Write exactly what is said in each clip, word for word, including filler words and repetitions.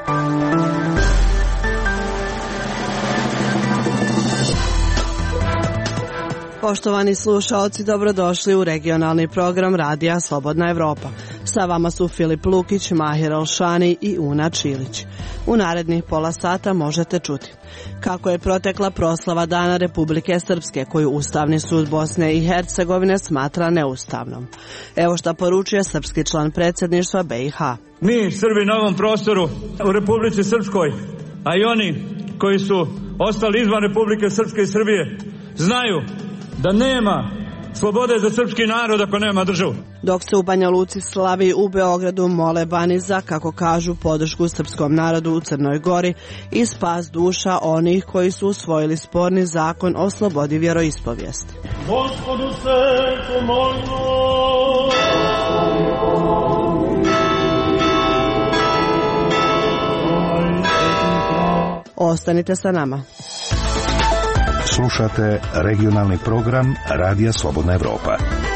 Poštovani slušaoci, dobrodošli u regionalni program Radija Slobodna Evropa. Sa vama su Filip Lukić, Mahir Alšani i Una Čilić. U narednih pola sata možete čuti kako je protekla proslava Dana Republike Srpske, koju Ustavni sud Bosne i Hercegovine smatra neustavnom. Evo šta poručuje srpski član predsjedništva B i H. Mi, Srbi na ovom prostoru u Republici Srpskoj, a i oni koji su ostali izvan Republike Srpske i Srbije, znaju da nema slobode za srpski narod ako nema državu. Dok se u Banja Luci slavi, u Beogradu mole Bani za, kako kažu, podršku srpskom narodu u Crnoj Gori i spas duša onih koji su usvojili sporni zakon o slobodi vjeroispovijesti. Gospodu se pomolimo. Ostanite sa nama. Slušate regionalni program Radija Slobodna Evropa.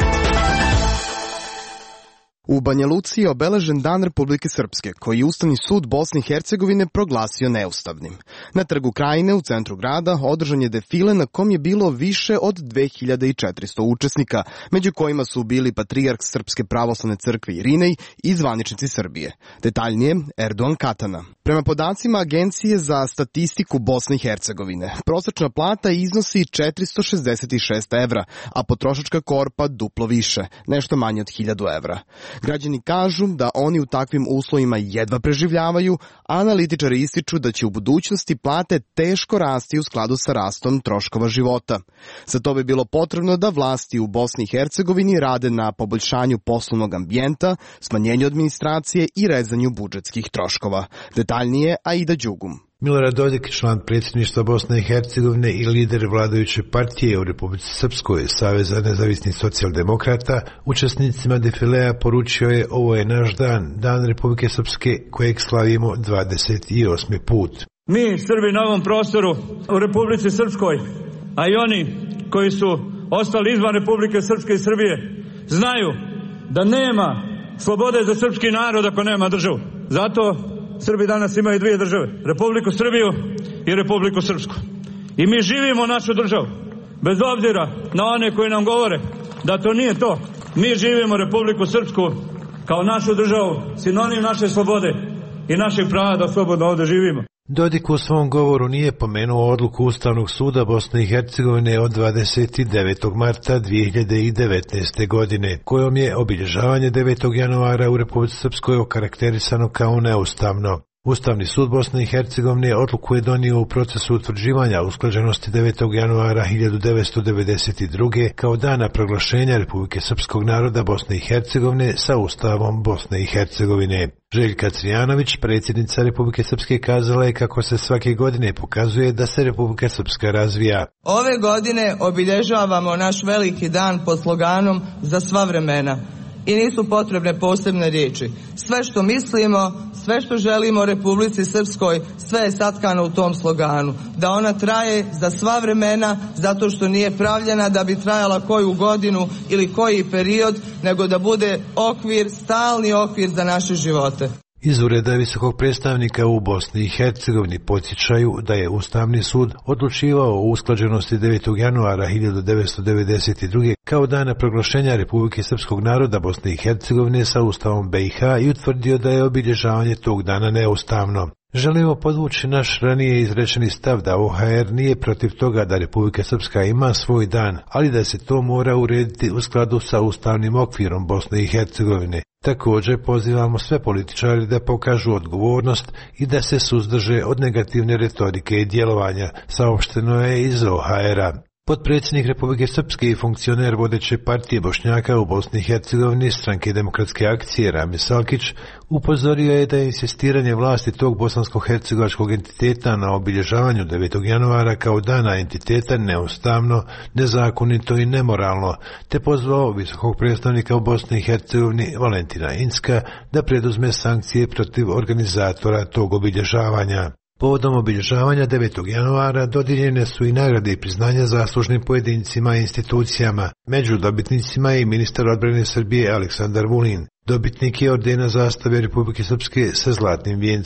U Banja Luci je obeležen Dan Republike Srpske, koji je Ustavni sud Bosne i Hercegovine proglasio neustavnim. Na Trgu Krajine u centru grada održan je defile na kom je bilo više od dve hiljade četiristo učesnika, među kojima su bili patrijarh Srpske pravoslavne crkve Irinej i zvaničnici Srbije. Detaljnije, Erdogan Katana. Prema podacima Agencije za statistiku Bosne i Hercegovine, prosječna plata iznosi četiristo šezdeset šest evra, a potrošačka korpa duplo više, nešto manje od hiljadu evra. Građani kažu da oni u takvim uslovima jedva preživljavaju, a analitičari ističu da će u budućnosti plate teško rasti u skladu sa rastom troškova života. Za to bi bilo potrebno da vlasti u Bosni i Hercegovini rade na poboljšanju poslovnog ambijenta, smanjenju administracije i rezanju budžetskih troškova. Detaljnije Aida Đugum. Milorad Dodik, član predsjedništva Bosne i Hercegovine i lider vladajuće partije u Republici Srpskoj, Saveza nezavisnih socijaldemokrata, učesnicima defilea poručio je: ovo je naš dan, Dan Republike Srpske, kojeg slavimo dvadeset osmi put. Mi, Srbi na ovom prostoru u Republici Srpskoj, a i oni koji su ostali izvan Republike Srpske i Srbije, znaju da nema slobode za srpski narod ako nema državu. Zato Srbi danas imaju dvije države, Republiku Srbiju i Republiku Srpsku. I mi živimo našu državu, bez obzira na one koji nam govore da to nije to. Mi živimo Republiku Srpsku kao našu državu, sinonim naše slobode i našeg prava da slobodno ovdje živimo. Dodik u svom govoru nije pomenuo odluku Ustavnog suda Bosne i Hercegovine od dvadeset devetog marta dvije hiljade devetnaeste. godine, kojom je obilježavanje devetog januara u Republici Srpskoj okarakterisano kao neustavno. Ustavni sud Bosne i Hercegovine odluku je donio u procesu utvrđivanja usklađenosti devetog januara hiljadu devetsto devedeset druge. kao dana proglašenja Republike Srpskog naroda Bosne i Hercegovine sa Ustavom Bosne i Hercegovine. Željka Cvijanović, predsjednica Republike Srpske, kazala je kako se svake godine pokazuje da se Republika Srpska razvija. Ove godine obilježavamo naš veliki dan pod sloganom za sva vremena. I nisu potrebne posebne riječi. Sve što mislimo, sve što želimo Republici Srpskoj, sve je satkano u tom sloganu. Da ona traje za sva vremena, zato što nije pravljena da bi trajala koju godinu ili koji period, nego da bude okvir, stalni okvir za naše živote. Iz ureda visokog predstavnika u Bosni i Hercegovini podsjećaju da je Ustavni sud odlučivao o usklađenosti devetog januara hiljadu devetsto devedeset druge. kao dana proglašenja Republike Srpskog naroda Bosne i Hercegovine sa Ustavom B i H i utvrdio da je obilježavanje tog dana neustavno. Želimo podvući naš ranije izrečeni stav da O H R nije protiv toga da Republika Srpska ima svoj dan, ali da se to mora urediti u skladu sa ustavnim okvirom Bosne i Hercegovine. Također pozivamo sve političare da pokažu odgovornost i da se suzdrže od negativne retorike i djelovanja, saopšteno je iz O H R-a. Potpredsjednik Republike Srpske i funkcioner vodeće partije Bošnjaka u Bosni i Hercegovini, Stranke demokratske akcije, Ramis Alkić, upozorio je da je insistiranje vlasti tog bosansko-hercegovačkog entiteta na obilježavanju devetog januara kao dana entiteta neustavno, nezakonito i nemoralno, te pozvao visokog predstavnika u Bosni i Hercegovini Valentina Incka da preduzme sankcije protiv organizatora tog obilježavanja. Povodom obilježavanja devetog januara dodijeljene su i nagrade i priznanja zaslužnim pojedincima i institucijama. Među dobitnicima je i ministar odbrane Srbije Aleksandar Vulin. Dobitnik je ordena zastave Republike Srpske sa zlatnim vijencem.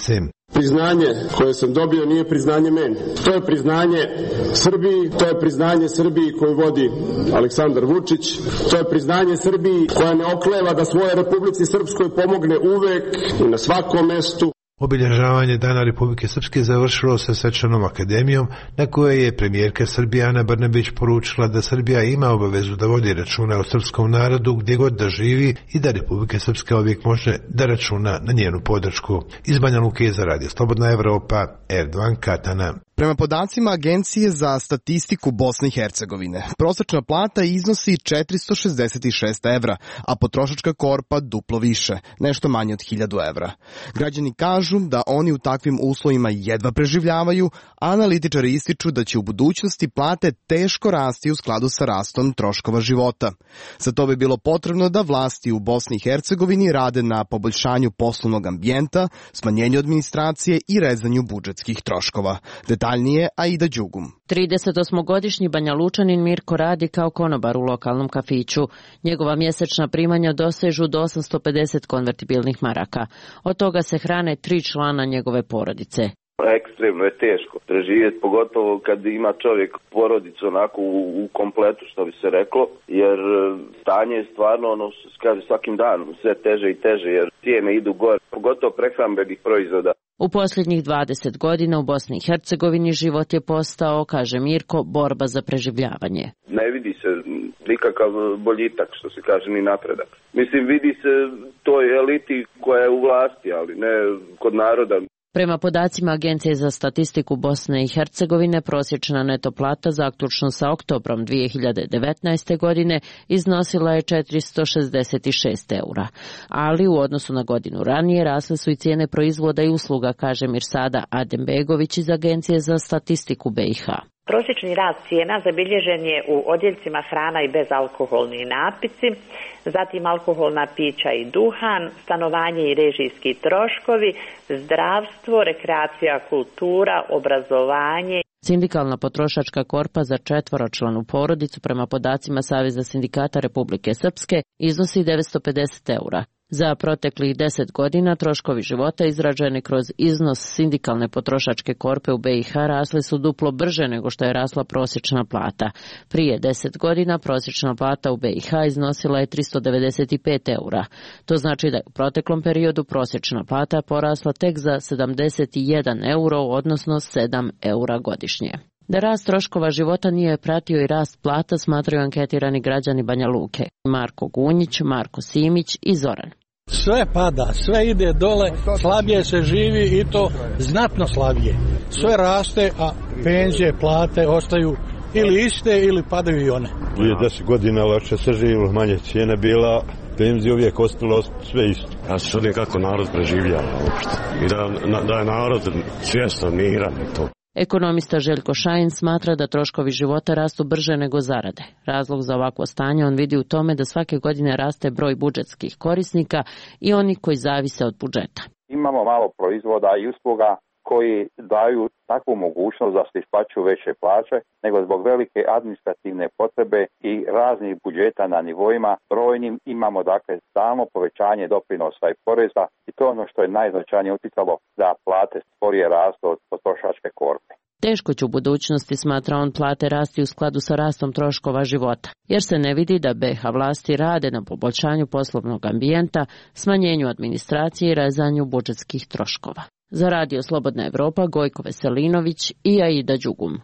Priznanje koje sam dobio nije priznanje meni. To je priznanje Srbiji, to je priznanje Srbiji koju vodi Aleksandar Vučić, to je priznanje Srbiji koja ne okleva da svojoj Republici Srpskoj pomogne uvek i na svakom mestu. Obilježavanje Dana Republike Srpske završilo se svečanom akademijom na kojoj je premijerka Srbije Ana Brnabić poručila da Srbija ima obavezu da vodi računa o srpskom narodu gdje god da živi i da Republika Srpska uvijek može da računa na njenu podršku. Iz Banja Luke za Radio Slobodna Evropa, Erdovan Katana. Prema podacima Agencije za statistiku Bosne i Hercegovine, prosječna plata iznosi četiristo šezdeset šest evra, a potrošačka korpa duplo više, nešto manje od hiljadu evra. Građani kažu da oni u takvim uslovima jedva preživljavaju, a analitičari ističu da će u budućnosti plate teško rasti u skladu sa rastom troškova života. Za to bi bilo potrebno da vlasti u Bosni i Hercegovini rade na poboljšanju poslovnog ambijenta, smanjenju administracije i rezanju budžetskih troškova. Detaljnije Aida Đugum. tridesetosmogodišnji Banja Lučanin Mirko radi kao konobar u lokalnom kafiću. Njegova mjesečna primanja dosežu do osamsto pedeset konvertibilnih maraka. Od toga se hrane tri člana njegove porodice. Ekstremno je teško preživjeti, pogotovo kad ima čovjek porodicu onako u, u kompletu, što bi se reklo, jer stanje je stvarno ono što se kaže svakim danom sve teže i teže, jer cijene idu gore, pogotovo prehrambenih proizvoda. U posljednjih dvadeset godina u Bosni i Hercegovini život je postao, kaže Mirko, borba za preživljavanje. Ne vidi se nikakav boljitak, što se kaže, ni napredak. Mislim, vidi se toj eliti koja je u vlasti, ali ne kod naroda. Prema podacima Agencije za statistiku Bosne i Hercegovine, prosječna neto plata zaključno sa oktobrom dvije hiljade devetnaeste. godine iznosila je četiristo šezdeset šest eura. Ali u odnosu na godinu ranije rasle su i cijene proizvoda i usluga, kaže Mirsada Adembegović iz Agencije za statistiku B i H. Prosječni rast cijena zabilježen je u odjeljcima hrana i bezalkoholni napici, zatim alkoholna pića i duhan, stanovanje i režijski troškovi, zdravstvo, rekreacija, kultura, obrazovanje. Sindikalna potrošačka korpa za četvoročlanu porodicu prema podacima Saveza sindikata Republike Srpske iznosi devetsto pedeset eura. Za proteklih deset godina troškovi života izraženi kroz iznos sindikalne potrošačke korpe u B i H rasli su duplo brže nego što je rasla prosječna plata. Prije deset godina prosječna plata u B i H iznosila je tristo devedeset pet eura. To znači da je u proteklom periodu prosječna plata porasla tek za sedamdeset jedan euro, odnosno sedam eura godišnje. Da rast troškova života nije pratio i rast plata, smatraju anketirani građani Banja Luke. Marko Gunjić, Marko Simić i Zoran. Sve pada, sve ide dole, slabije se živi i to znatno slabije. Sve raste, a penzije, plate ostaju ili iste ili padaju i one. Prije deset godina lakše se živilo, manje cijene bila, penzije uvijek ostalo sve isto. Ja se čudim kako narod preživljava uopšte i da, da je narod svjestan, miran i to. Ekonomista Željko Šajin smatra da troškovi života rastu brže nego zarade. Razlog za ovakvo stanje on vidi u tome da svake godine raste broj budžetskih korisnika i oni koji zavise od budžeta. Imamo malo proizvoda i usluga koji daju takvu mogućnost da se isplaćuju veće plaće, nego zbog velike administrativne potrebe i raznih budžeta na nivoima brojnim imamo dakle stalno povećanje doprinosa i poreza i to je ono što je najznačajnije utjecalo da plate sporije rastu od potrošačke korpe. Teško će u budućnosti, smatra on, plate rasti u skladu sa rastom troškova života, jer se ne vidi da B i H vlasti rade na poboljšanju poslovnog ambijenta, smanjenju administracije i rezanju budžetskih troškova. Za Radio Slobodna Evropa, Gojko Veselinović i Aida Đugum.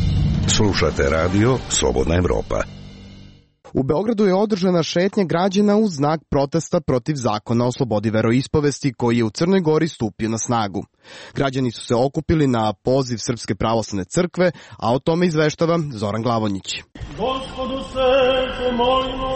Slušate Radio Slobodna Evropa. U Beogradu je održana šetnja građana u znak protesta protiv zakona o slobodi veroispovesti koji je u Crnoj Gori stupio na snagu. Građani su se okupili na poziv Srpske pravoslavne crkve, a o tome izveštava Zoran Glavonjić. Gospodu se pomolimo.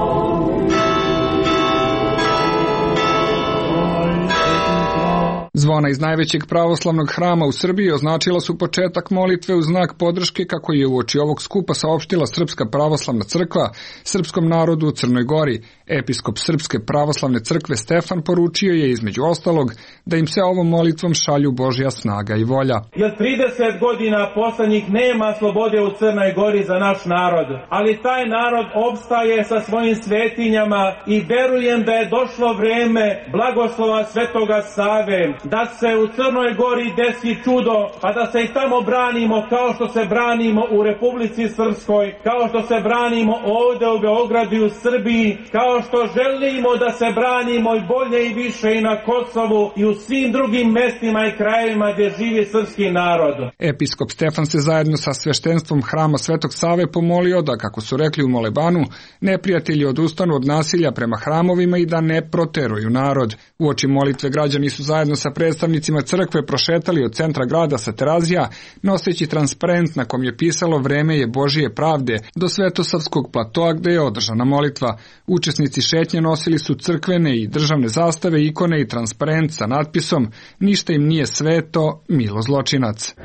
Zvon Zvona iz najvećeg pravoslavnog hrama u Srbiji označila su početak molitve u znak podrške kako je uoči ovog skupa saopštila Srpska pravoslavna crkva srpskom narodu u Crnoj Gori. Episkop Srpske pravoslavne crkve Stefan poručio je između ostalog da im se ovom molitvom šalju Božja snaga i volja. Jer trideset godina poslednjih nema slobode u Crnoj Gori za naš narod, ali taj narod opstaje sa svojim svetinjama i verujem da je došlo vreme blagoslova Svetoga Save, da se u Crnoj Gori desi čudo, pa da se i tamo branimo kao što se branimo u Republici Srpskoj, kao što se branimo ovde u Beogradu i u Srbiji, kao što želimo da se branimo i bolje i više i na Kosovu i u svim drugim mestima i krajevima gdje živi srpski narod. Episkop Stefan se zajedno sa sveštenstvom hrama Svetog Save pomolio da, kako su rekli u molebanu, neprijatelji odustanu od nasilja prema hramovima i da ne proteruju narod. Uoči molitve građani su zajedno sa predstavnicima crkve prošetali od centra grada sa Terazija, noseći transparent na kom je pisalo "Vreme je Božije pravde" do Svetosavskog platoa gde je održana molitva. Učesnici šetnje nosili su crkvene i državne zastave, ikone i transparent sa natpisom "Ništa im nije sveto, milo zločinac".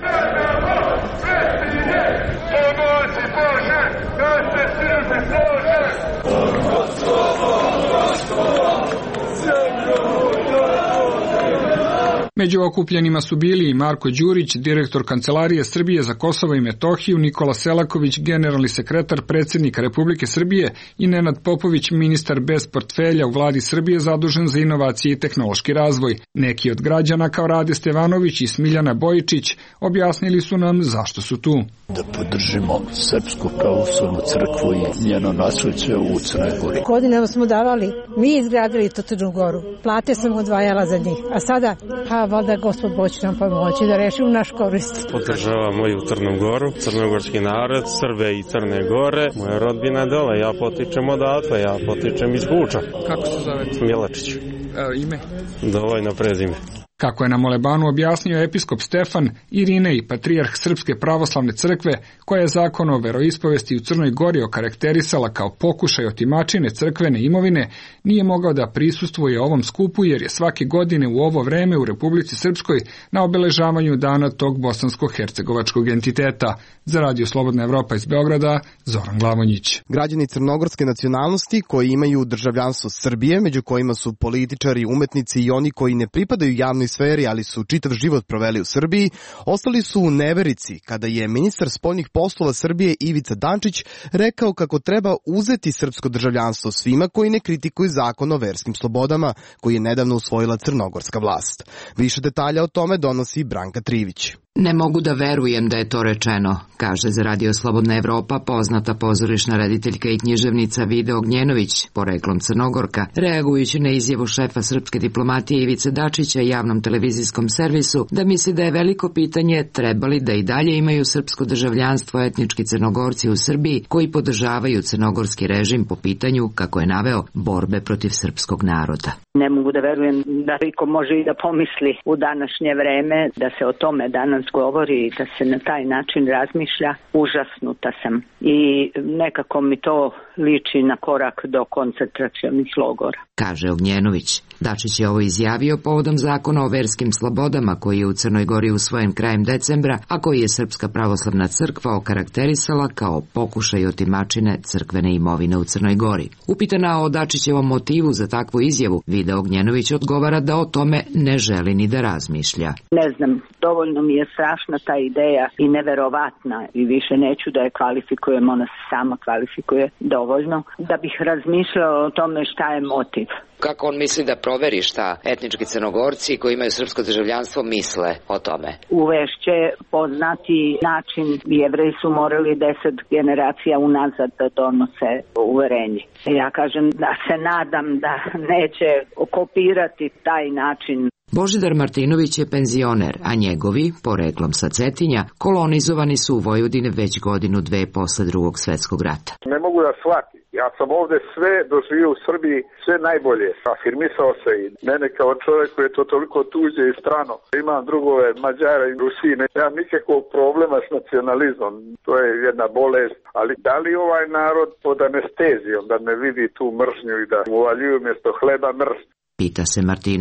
Među okupljenima su bili i Marko Đurić, direktor Kancelarije Srbije za Kosovo i Metohiju, Nikola Selaković, generalni sekretar predsjednika Republike Srbije i Nenad Popović, ministar bez portfelja u vladi Srbije zadužen za inovacije i tehnološki razvoj. Neki od građana kao Rade Stevanović i Smiljana Bojičić objasnili su nam zašto su tu. Da podržimo Srpsku pravoslavnu crkvu i njeno naslijeđe u Crnoj Gori. Godinama smo davali, mi izgradili to Crnu Goru, plate sam odvajala za njih, a sada, pa valjda Gospod Bog će nam pomoći da rešimo naš korist. Podržava moju Crnu Goru, crnogorski narod, Srbe i Crne Gore, moja rodbina dole, ja potičem odatle, ja potičem iz Guča. Kako se zovete? Milačić. E, ime? Dovoljno prezime. Kako je na molebanu objasnio episkop Stefan, Irinej i patrijarh Srpske pravoslavne crkve, koja je zakon o veroispovesti u Crnoj Gori okarakterisala kao pokušaj otimačine crkvene imovine, nije mogao da prisustvuje ovom skupu jer je svake godine u ovo vreme u Republici Srpskoj na obeležavanju dana tog bosansko-hercegovačkog entiteta. Za Radio Slobodna Evropa iz Beograda, Zoran Glavonjić. Građani crnogorske nacionalnosti koji imaju državljanstvo Srbije, među kojima su političari, umetnici i oni koji ne pripadaju javnoj sferi, ali su čitav život proveli u Srbiji, ostali su u neverici kada je ministar spoljnih poslova Srbije Ivica Dačić rekao kako treba uzeti srpsko državljanstvo svima koji ne kritikuju zakon o verskim slobodama koji je nedavno usvojila crnogorska vlast. Više detalja o tome donosi Branka Trivić. Ne mogu da verujem da je to rečeno, kaže za Radio Slobodna Evropa poznata pozorišna rediteljka i književnica Vida Ognjenović, poreklom Crnogorka, reagujući na izjavu šefa srpske diplomatije Ivice Dačića javnom televizijskom servisu da misli da je veliko pitanje trebali da i dalje imaju srpsko državljanstvo etnički Crnogorci u Srbiji koji podržavaju crnogorski režim po pitanju, kako je naveo, borbe protiv srpskog naroda. Ne mogu da verujem da iko može i da pomisli u današnje vreme da se o tome danas govori i da se na taj način razmišlja. Užasnuta sam i nekako mi to liči na korak do koncentracionih logora, kaže Ognjenović. Dačić je ovo izjavio povodom zakona o verskim slobodama koji je u Crnoj Gori usvojen krajem decembra, a koji je Srpska pravoslavna crkva okarakterisala kao pokušaj otimačine crkvene imovine u Crnoj Gori. Upitana o Dačićevom motivu za takvu izjavu, Vida Ognjenović odgovara da o tome ne želi ni da razmišlja. Ne znam, dovoljno mi je strašna ta ideja i neverovatna i više neću da je kvalifikujem, ona se sama kvalifikuje dovoljno, da bih razmišljala o tome šta je motiv. Kako on misli da proveri šta etnički Crnogorci koji imaju srpsko državljanstvo misle o tome? Uvešće poznati način, Jevreji su morali deset generacija unazad da donose uverenje. Ja kažem da se nadam da neće okopirati taj način. Božidar Martinović je penzioner, a njegovi, poreklom sa Cetinja, kolonizovani su u Vojvodini već godinu dve posle drugog svetskog rata. Ne mogu da shvatim. Ja sam ovde sve doživio u Srbiji, sve najbolje. Afirmisao se i mene kao čovjek koji je to toliko tuđe i strano. Imam drugove Mađara i Rusine. Nemam nikakvog problema s nacionalizmom. To je jedna bolest. Ali da li ovaj narod pod anestezijom da ne vidi tu mržnju i da uvaljuju mjesto hleba mrst? Pita se Martinović.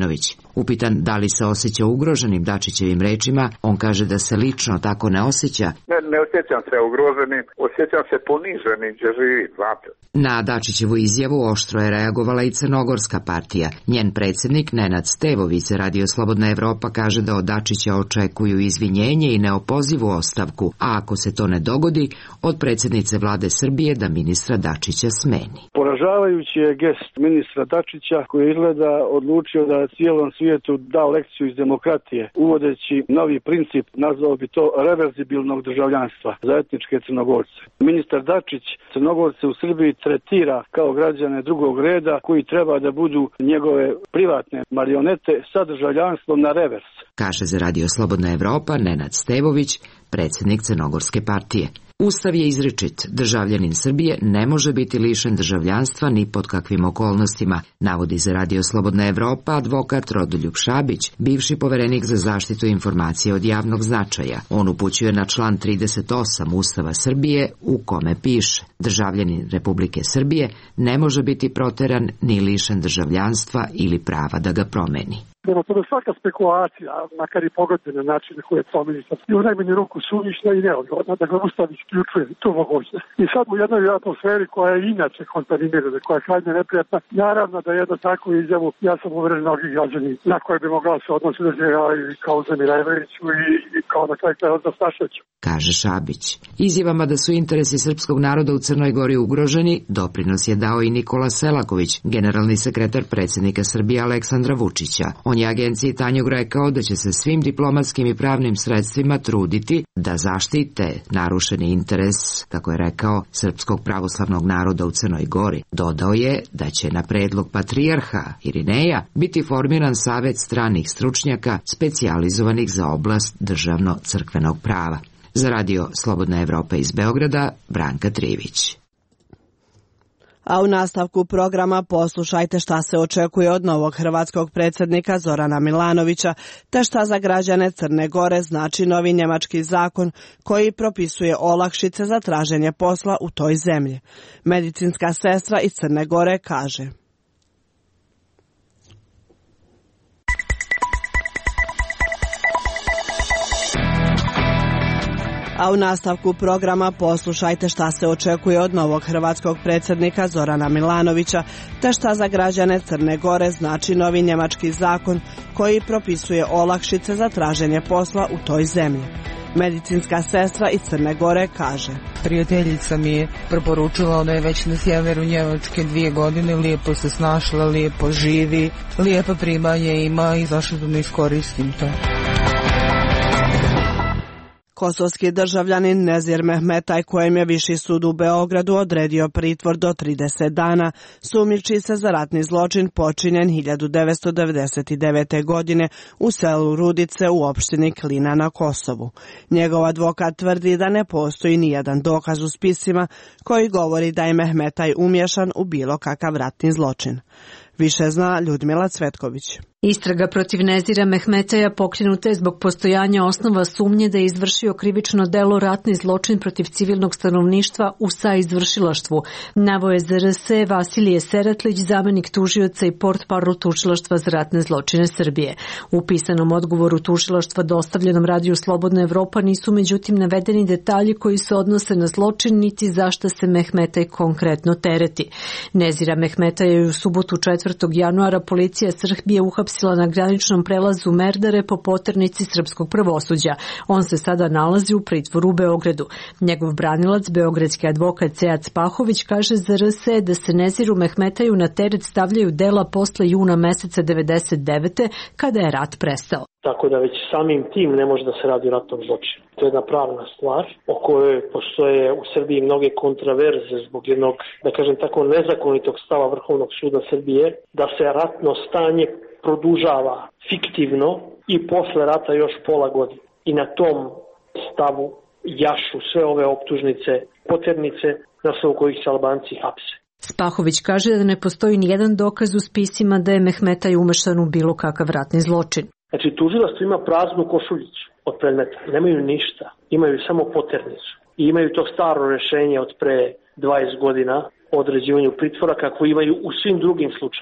Upitan da li se osjeća ugroženim Dačićevim rečima, on kaže da se lično tako ne osjeća. Ne, ne osjećam se ugroženim, osjećam se poniženim gdje živi, znate. Na Dačićevu izjavu oštro je reagovala i Crnogorska partija. Njen predsjednik Nenad Stevović za Radio Slobodna Evropa kaže da od Dačića očekuju izvinjenje i neopozivu ostavku, a ako se to ne dogodi, od predsjednice vlade Srbije da ministra Dačića smeni. Poražavajući je gest ministra Dačića koji izgleda odlučio da cijelom svijetu da lekciju iz demokratije, uvodeći novi princip, nazvao bi to reverzibilnog državljanstva za etničke Crnogorce. Ministar Dačić Crnogorce u Srbiji tretira kao građane drugog reda koji treba da budu njegove privatne marionete sa državljanstvom na revers. Kaže za Radio Slobodna Evropa Nenad Stevović, predsjednik Crnogorske partije. Ustav je izričit, državljanin Srbije ne može biti lišen državljanstva ni pod kakvim okolnostima, navodi za Radio Slobodna Evropa advokat Rodoljub Šabić, bivši poverenik za zaštitu informacija od javnog značaja. On upućuje na član trideset osam Ustava Srbije u kome piše: državljanin Republike Srbije ne može biti proteran ni lišen državljanstva ili prava da ga promeni. Prema tome svaka spekulacija, makar i pogodbe na način na koje je to ministar, je u najmanju ruku suvišna i neodgovorna, da ga Ustav isključuje tu mogućnost. I sad u jednoj atmosferi koja je inače kontaminirana, koja je krajnje neprijatna, naravno da jedno takvu izjavu, ja sam uveren mnogi građani na koje bi mogla se odnositi da zvijeraju i kao Zemirajeviću i, i kao na kraju kraja za Staševiću. Kaže Šabić. Izjavama da su interesi srpskog naroda u Crnoj Gori ugroženi, doprinos je dao i Nikola Selaković, generalni sekretar predsjednika Srbije Aleksandra Vučića. On je agenciji Tanjug rekao da će se svim diplomatskim i pravnim sredstvima truditi da zaštite narušeni interes, kako je rekao, srpskog pravoslavnog naroda u Crnoj Gori. Dodao je da će na predlog patrijarha Irineja biti formiran savet stranih stručnjaka specijalizovanih za oblast državno-crkvenog prava. Za Radio Slobodna Evropa iz Beograda, Branka Trivić. A u nastavku programa poslušajte šta se očekuje od novog hrvatskog predsjednika Zorana Milanovića, te šta za građane Crne Gore znači novi njemački zakon koji propisuje olakšice za traženje posla u toj zemlji. Medicinska sestra iz Crne Gore kaže: A u nastavku programa poslušajte šta se očekuje od novog hrvatskog predsjednika Zorana Milanovića, te šta za građane Crne Gore znači novi njemački zakon koji propisuje olakšice za traženje posla u toj zemlji. Medicinska sestra iz Crne Gore kaže: Prijateljica mi je preporučila, ona je već na sjeveru Njemačke dvije godine, lijepo se snašla, lijepo živi, lijepo primanje ima i zašto da ne iskoristim to. Kosovski državljanin Nezir Mehmetaj, kojem je Viši sud u Beogradu odredio pritvor do trideset dana, sumnjiči se za ratni zločin počinjen hiljadu devetsto devedeset devete. godine u selu Rudice u opštini Klina na Kosovu. Njegov advokat tvrdi da ne postoji nijedan dokaz u spisima koji govori da je Mehmetaj umješan u bilo kakav ratni zločin. Više zna Ljudmila Cvetković. Istraga protiv Nezira Mehmetaja pokrenuta je zbog postojanja osnova sumnje da je izvršio krivično delo ratni zločin protiv civilnog stanovništva u saizvršilaštvu. Naveo je Z R S Vasilije Seratlić, zamenik tužioca i portparol tužilaštva za ratne zločine Srbije. U pisanom odgovoru tužilaštva dostavljenom Radiju Slobodna Evropa nisu međutim navedeni detalji koji se odnose na zločin niti zašta se Mehmetaj konkretno tereti. Nezira Mehmetaja je u subotu četvrtog januara policija Srbije uhapsila na graničnom prelazu Merdare po poternici srpskog pravosuđa. On se sada nalazi u pritvoru u Beogradu. Njegov branilac, beogradski advokat Sead Spahović, kaže za R S da se Neziru Mehmetaju na teret stavljaju dela posle juna meseca devedeset devete. kada je rat prestao. Tako da već samim tim ne može da se radi o ratnom zločinu. To je jedna pravna stvar o kojoj postoje u Srbiji mnoge kontraverze zbog jednog, da kažem tako, nezakonitog stava Vrhovnog suda Srbije da se ratno stanje produžava fiktivno i posle rata još pola godine. I na tom stavu jašu sve ove optužnice, poternice na osnovu kojih se Albanci hapse. Spahović kaže da ne postoji nijedan dokaz u spisima da je Mehmetaj umešan u bilo kakav ratni zločin. Znači, tužilaštvo ima praznu košuljicu od predmeta. Nemaju ništa. Imaju samo poternicu. I imaju to staro rešenje od pre dvadeset godina o određivanju pritvora kako imaju u svim drugim slučajima.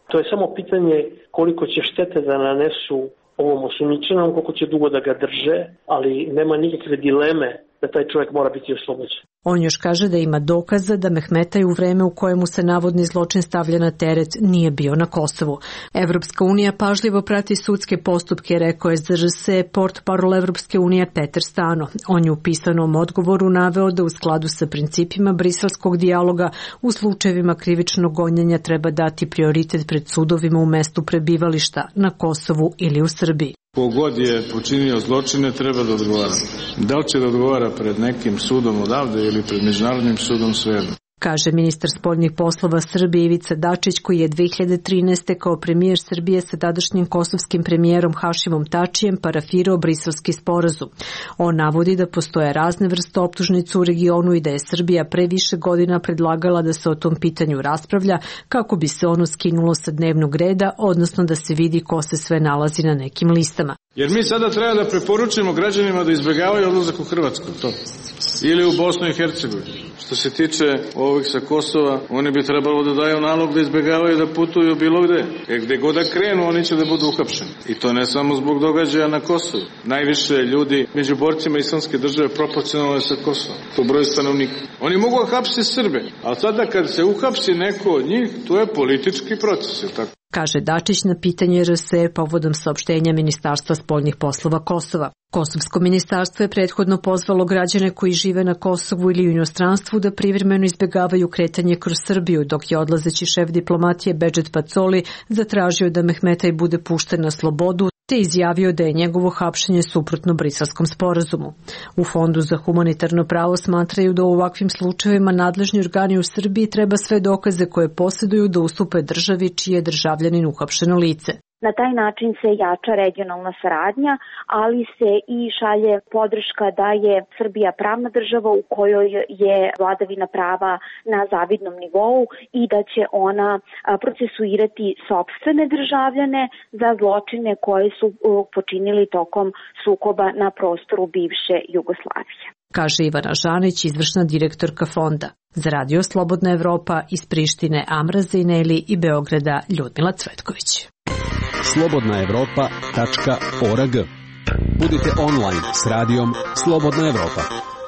To je samo pitanje koliko će štete da nanesu ovom osumnjičenom, koliko će dugo da ga drže, ali nema nikakve dileme da taj čovjek mora biti oslobođen. On još kaže da ima dokaza da Mehmetaj u vreme u kojemu se navodni zločin stavlja na teret nije bio na Kosovu. Evropska unija pažljivo prati sudske postupke, rekao je Z R S portparol Evropske unije Peter Stano. On je u pisanom odgovoru naveo da u skladu sa principima briselskog dijaloga u slučajevima krivičnog gonjenja treba dati prioritet pred sudovima u mestu prebivališta na Kosovu ili u Srbiji. Kogod je počinio zločine treba da odgovara. Da li će da odgovara pred nekim sudom odavde ili pred međunarodnim sudom, svejedno. Kaže ministar spoljnih poslova Srbije Ivica Dačić, koji je dve hiljade trinaeste. kao premijer Srbije sa tadašnjim kosovskim premijerom Hašimom Tačijem parafirao briselski sporazum. On navodi da postoje razne vrste optužnica u regionu i da je Srbija pre više godina predlagala da se o tom pitanju raspravlja kako bi se ono skinulo sa dnevnog reda, odnosno da se vidi ko se sve nalazi na nekim listama. Jer mi sada treba da preporučimo građanima da izbjegavaju odlazak u Hrvatsku, to. Ili u Bosnu i Hercegovinu. Što se tiče ovih sa Kosova, oni bi trebalo da daju nalog da izbjegavaju da putuju bilo gde. Jer gde god da krenu, oni će da budu uhapšeni. I to ne samo zbog događaja na Kosovu. Najviše ljudi među borcima islamske države proporcionalno je sa Kosova. To broj stanovnika. Oni mogu hapsiti Srbe, ali sada kad se uhapsi neko od njih, to je politički proces, je tako? Kaže Dačić na pitanje R S povodom saopštenja Ministarstva spoljnih poslova Kosova. Kosovsko ministarstvo je prethodno pozvalo građane koji žive na Kosovu ili u inostranstvu da privremeno izbjegavaju kretanje kroz Srbiju, dok je odlazeći šef diplomatije Bedžet Pacoli zatražio da Mehmetaj bude pušten na slobodu, te izjavio da je njegovo hapšenje suprotno Briselskom sporazumu. U Fondu za humanitarno pravo smatraju da u ovakvim slučajevima nadležni organi u Srbiji treba sve dokaze koje posjeduju da ustupe državi čiji je državljanin uhapšeno lice. Na taj način se jača regionalna saradnja, ali se i šalje podrška da je Srbija pravna država u kojoj je vladavina prava na zavidnom nivou i da će ona procesuirati sopstvene državljane za zločine koje su počinili tokom sukoba na prostoru bivše Jugoslavije. Kaže Ivana Žanić, izvršna direktorka fonda. Za Radio Slobodna Evropa iz Prištine Amra Zejneli i Beograda Ljudmila Cvetković. slobodna evropa tačka org. Budite online s radijom Slobodna Evropa.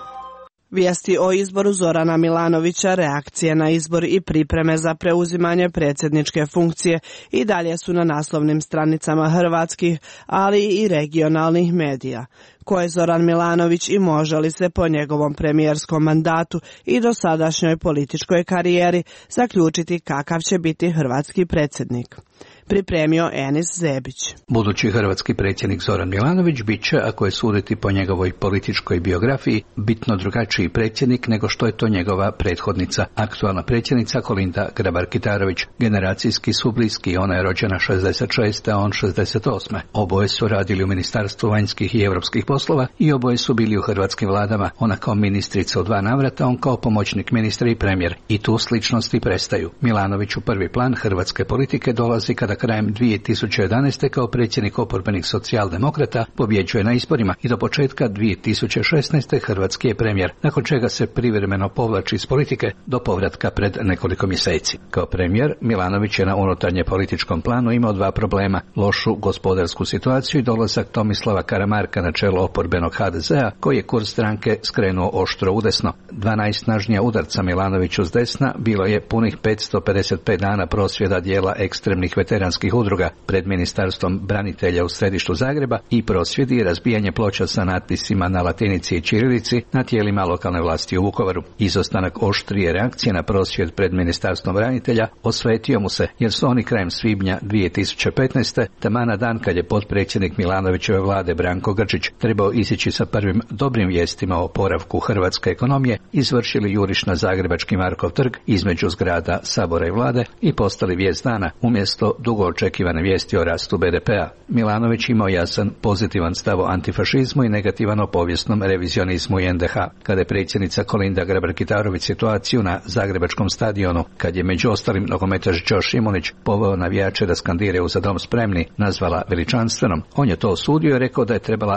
Vijesti o izboru Zorana Milanovića, reakcije na izbor i pripreme za preuzimanje predsjedničke funkcije i dalje su na naslovnim stranicama hrvatskih, ali i regionalnih medija. Ko je Zoran Milanović i može li se po njegovom premijerskom mandatu i dosadašnjoj političkoj karijeri zaključiti kakav će biti hrvatski predsjednik? Pripremio Enis Zebić. Budući hrvatski predsjednik Zoran Milanović bit će, ako je suditi po njegovoj političkoj biografiji, bitno drugačiji predsjednik nego što je to njegova prethodnica, aktualna predsjednica Kolinda Grabar-Kitarović. Generacijski su bliski, ona je rođena šezdeset šeste. a on šezdeset osme. Oboje su radili u Ministarstvu vanjskih i europskih poslova i oboje su bili u hrvatskim vladama, ona kao ministrica u dva navrata, on kao pomoćnik ministra i premijer. I tu sličnosti prestaju. Milanović u prvi plan hrvatske politike dolazi kada krajem dvije tisuće jedanaeste. kao predsjednik oporbenih socijaldemokrata pobjeđuje na izborima i do početka dvije tisuće šesnaeste. hrvatski je premijer, nakon čega se privremeno povlači iz politike do povratka pred nekoliko mjeseci. Kao premijer, Milanović je na unutarnje političkom planu imao dva problema: lošu gospodarsku situaciju i dolazak Tomislava Karamarka na čelo oporbenog ha de zea, koji je kurs stranke skrenuo oštro udesno. Dva najsnažnija udarca Milanoviću s desna bilo je punih petsto pedeset pet dana prosvjeda dijela ekstremnih veteranskih udruga pred Ministarstvom branitelja u središtu Zagreba i prosvjedi i razbijanje ploča sa natpisima na latinici i ćirilici na tijelima lokalne vlasti u Vukovaru. Izostanak oštrije reakcije na prosvjed pred Ministarstvom branitelja osvetio mu se, jer su oni krajem svibnja dvije tisuće petnaeste. taman na dan kad je potpredsjednik Milanovićeve vlade Branko Grčić trebao izići sa prvim dobrim vijestima o oporavku hrvatske ekonomije, izvršili juriš na zagrebački Markov trg između zgrada Sabora i vlade i postali vijest dana umjesto dugo očekivane vijesti o rastu be de pea. Milanović imao jasan pozitivan stav o antifašizmu i negativan o povijesnom revizionizmu i en de ha. Kada je predsjednica Kolinda Grabar-Kitarović situaciju na zagrebačkom stadionu, kad je među ostalim nogometaš Đo Šimunić poveo navijače da skandiraju za dom spremni, nazvala veličanstvenom, on je to osudio i rekao da je trebala hladno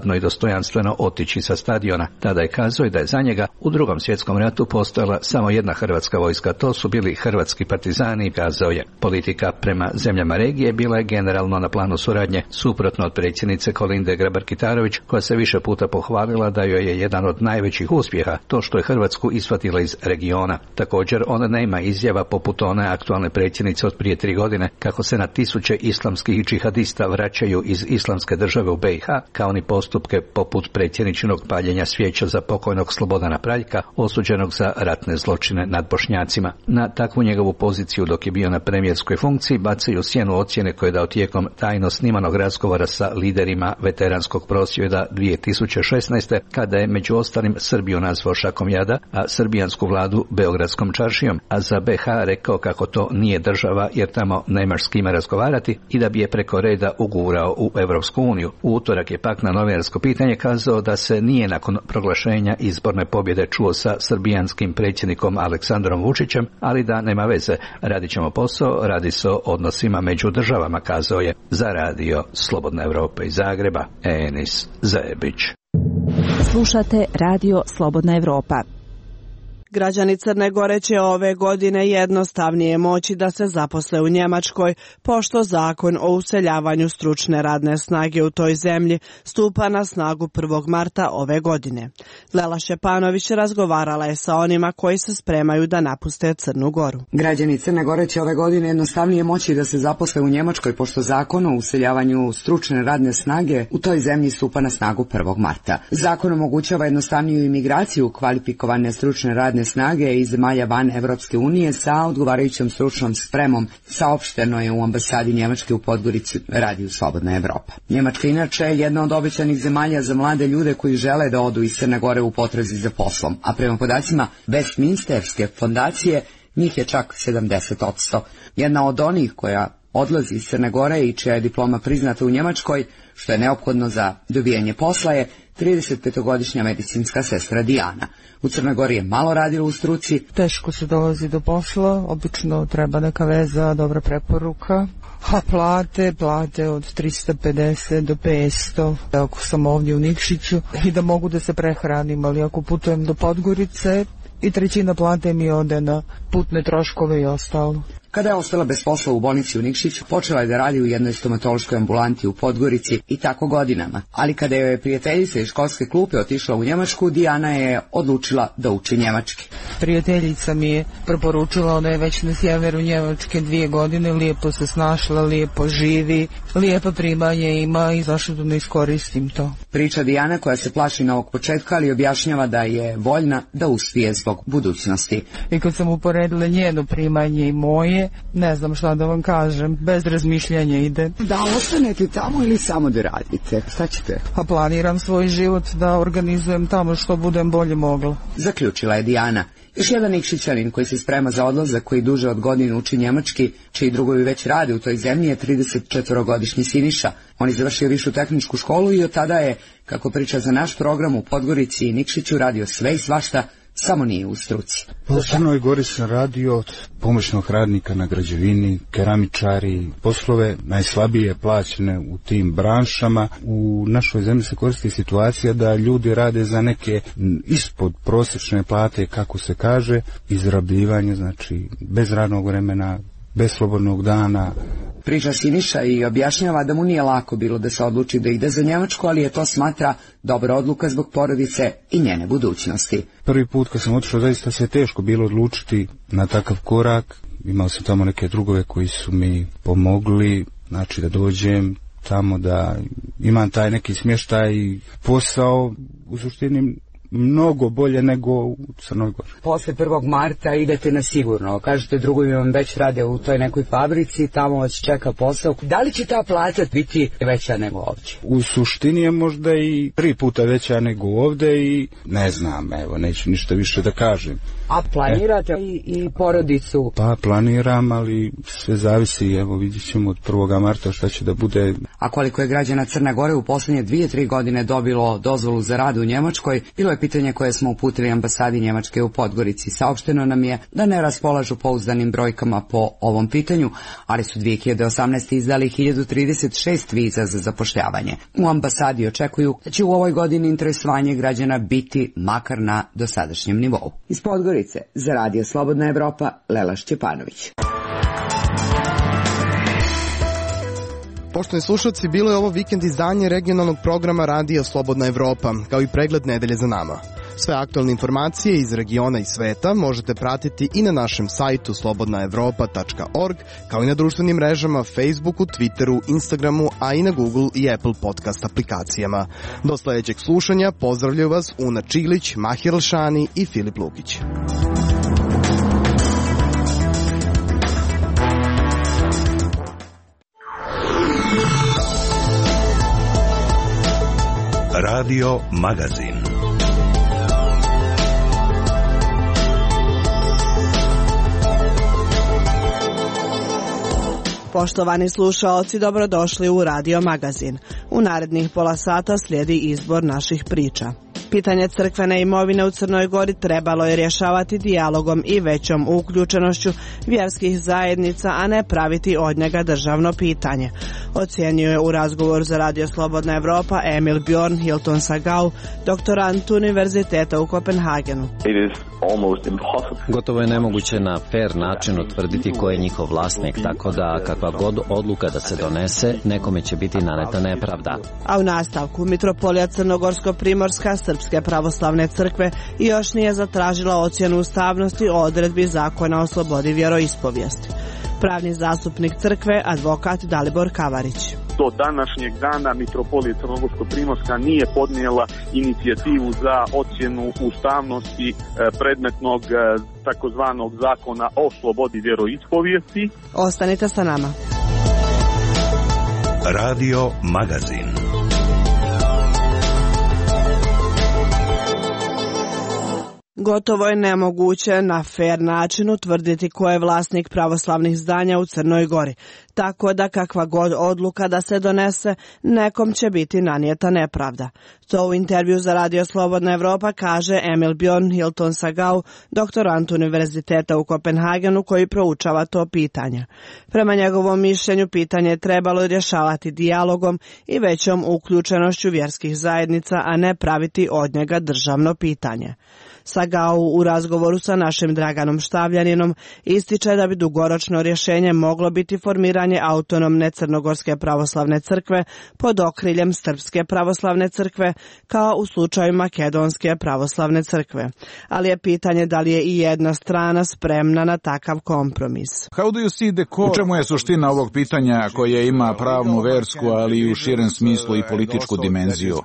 hladno i dostojanstveno otići sa stadiona. Tada je kazao da je za njega u drugom svjetskom ratu postojala samo jedna hrvatska vojska, to su bili hrvatski partizani, kazao je. Politika prema zemljama regije bila je generalno na planu suradnje, suprotno od predsjednice Kolinde Grabar-Kitarović, koja se više puta pohvalila da joj je jedan od najvećih uspjeha to što je Hrvatsku isvatila iz regiona. Također ona nema izjava poput one aktualne predsjednice od prije tri godine kako se na tisuće islamskih džihadista vraćaju iz islamske države u B i H, kao ni postupke poput predsjedničinog paljenja svijeća za pokojnog Slobodana Praljka, osuđenog za ratne zločine nad Bošnjacima. Na takvu njegovu poziciju dok je bio na premijerskoj funkciji bacaju sjenu ocjene koje je dao tijekom tajno snimanog razgovora sa liderima veteranskog prosvjeda dvije tisuće šesnaeste. kada je među ostalim Srbiju nazvao šakom jada, a srbijansku vladu beogradskom čaršijom, a za B H rekao kako to nije država jer tamo nemaš s kime razgovarati i da bi je preko reda ugurao u Evropsku uniju. U utorak je pak na novinarsko pitanje kazao da se nije nakon proglašenja izborne pobjede čuo sa srbijanskim predsjednikom Aleksandrom Vučićem, ali da nema veze, radit ćemo posao, radi se o odnosima među državama, kazao je za radio Slobodna Evropa iz Zagreba, Enis Zajebić. Slušate radio Slobodna Evropa. Građani Crne Gore će ove godine jednostavnije moći da se zaposle u Njemačkoj, pošto zakon o useljavanju stručne radne snage u toj zemlji stupa na snagu prvog marta ove godine. Lela Šepanović razgovarala je sa onima koji se spremaju da napuste Crnu Goru. Građani Crne Gore će ove godine jednostavnije moći da se zaposle u Njemačkoj, pošto zakon o useljavanju stručne radne snage u toj zemlji stupa na snagu prvog marta. Zakon omogućava jednostavniju imigraciju kvalifikovane stručne radne snage iz zemalja van Evropske unije sa odgovarajućom stručnom spremom, saopšteno je u ambasadi Njemačke u Podgorici, radio Slobodna Evropa. Njemačka inače je jedna od obećanih zemalja za mlade ljude koji žele da odu iz Crne Gore u potrazi za poslom, a prema podacima Westminsterske fondacije njih je čak sedamdeset posto. Jedna od onih koja odlazi iz Crne Gore i čija je diploma priznata u Njemačkoj, što je neophodno za dobijanje posla, je tridesetpetogodišnja medicinska sestra Dijana. U Crnoj Gori je malo radila u struci. Teško se dolazi do posla, obično treba neka veza, dobra preporuka. A plate, plate od trista pedeset do petsto, ako sam ovdje u Nikšiću, i da mogu da se prehranim, ali ako putujem do Podgorice, i trećina plate mi ode na putne troškove i ostalo. Kada je ostala bez posla u bolnici u Nikšiću, počela je da radi u jednoj stomatološkoj ambulanti u Podgorici i tako godinama. Ali kada joj je prijateljica iz školske klupe otišla u Njemačku, Dijana je odlučila da uči njemački. Prijateljica mi je preporučila, ona je već na sjeveru Njemačke dvije godine, lijepo se snašla, lijepo živi, lijepo primanje ima i zašto da ne iskoristim to. Priča Dijana, koja se plaši novog početka, ali objašnjava da je voljna da uspije zbog budućnosti. I kad sam uporedila njeno primanje i moje, ne znam šta da vam kažem, bez razmišljanja ide. Da ostanete tamo ili samo da radite? Šta ćete? Pa planiram svoj život da organizujem tamo što budem bolje mogla. Zaključila je Dijana. Još jedan Nikšićanin koji se sprema za odlazak, koji duže od godine uči njemački, čiji drugovi već rade u toj zemlji, je tridesetčetvorogodišnji Siniša. On je završio višu tehničku školu i od tada je, kako priča za naš program, u Podgorici i Nikšiću radio sve i svašta, samo nije u struci. U Crnoj Gori sam radio od pomoćnog radnika na građevini, keramičari, poslove najslabije plaćene u tim branšama. U našoj zemlji se koristi situacija da ljudi rade za neke ispod prosječne plate, kako se kaže, izrabljivanje, znači bez radnog vremena, bez slobodnog dana. Priča Siniša i objašnjava da mu nije lako bilo da se odluči da ide za Njemačku, ali je to smatra dobra odluka zbog porodice i njene budućnosti. Prvi put kad sam otišao, zaista se teško bilo odlučiti na takav korak. Imao sam tamo neke drugove koji su mi pomogli, znači da dođem tamo, da imam taj neki smještaj i posao, u suštini mnogo bolje nego u Crnoj Gori. Posle prvog marta idete na sigurno. Kažete, drugovi vam već rade u toj nekoj fabrici, tamo vas čeka posao. Da li će ta plata biti veća nego ovdje? U suštini je možda i tri puta veća nego ovdje i ne znam, evo, neću ništa više da kažem. A planirate e. i, i porodicu? Pa planiram, ali sve zavisi, evo vidjet ćemo od prvog marta šta će da bude. A koliko je građana Crne Gore u posljednje dvije, tri godine dobilo dozvolu za rad u Njemačkoj, bilo je pitanje koje smo uputili ambasadi Njemačke u Podgorici, saopšteno nam je da ne raspolažu pouzdanim brojkama po ovom pitanju, ali su dve hiljade osamnaeste. izdali hiljadu trideset šest viza za zapošljavanje. U ambasadi očekuju da će u ovoj godini interesovanje građana biti makar na dosadašnjem nivou. Iz Podgorice za Radio Slobodna Evropa, Lela Šćepanović. Poštovani slušalci, bilo je ovo vikend izdanje regionalnog programa Radio Slobodna Evropa, kao i pregled nedelje za nama. Sve aktualne informacije iz regiona i sveta možete pratiti i na našem sajtu slobodna evropa tačka org, kao i na društvenim mrežama Facebooku, Twitteru, Instagramu, a i na Google i Apple podcast aplikacijama. Do sledećeg slušanja pozdravljaju vas Una Čilić, Mahir Alšani i Filip Lukić. Radio Magazin. Poštovani slušaoci, dobrodošli u Radio Magazin. U narednih pola sata slijedi izbor naših priča. Pitanje crkvene imovine u Crnoj Gori trebalo je rješavati dijalogom i većom uključenošću vjerskih zajednica, a ne praviti od njega državno pitanje. Ocijenio je u razgovoru za Radio Slobodna Evropa Emil Bjorn Hilton Sagau, doktorant Univerziteta u Kopenhagenu. Gotovo je nemoguće na fair način utvrditi ko je njihov vlasnik, tako da kakva god odluka da se donese, nekome će biti naneta nepravda. A u nastavku, Mitropolija Crnogorsko-Primorska Srpske pravoslavne crkve još nije zatražila ocjenu ustavnosti o odredbi Zakona o slobodi vjeroispovijesti. Pravni zastupnik crkve, advokat Dalibor Kavarić. Do današnjeg dana Mitropolija Crnogorsko-Primorska nije podnijela inicijativu za ocjenu ustavnosti predmetnog takozvanog Zakona o slobodi vjeroispovijesti. Ostanite sa nama. Radio Magazin. Gotovo je nemoguće na fair način utvrditi ko je vlasnik pravoslavnih zdanja u Crnoj Gori, tako da kakva god odluka da se donese, nekom će biti nanijeta nepravda. To u intervju za Radio Slobodna Evropa kaže Emil Bjorn Hilton Sagau, doktorant Univerziteta u Kopenhagenu koji proučava to pitanje. Prema njegovom mišljenju pitanje je trebalo rješavati dijalogom i većom uključenošću vjerskih zajednica, a ne praviti od njega državno pitanje. Sagau u razgovoru sa našim Draganom Štavljaninom ističe da bi dugoročno rješenje moglo biti formiranje autonomne Crnogorske pravoslavne crkve pod okriljem Srpske pravoslavne crkve, kao u slučaju Makedonske pravoslavne crkve. Ali je pitanje da li je i jedna strana spremna na takav kompromis. U čemu je suština ovog pitanja koje ima pravnu, versku, ali i u širem smislu i političku dimenziju?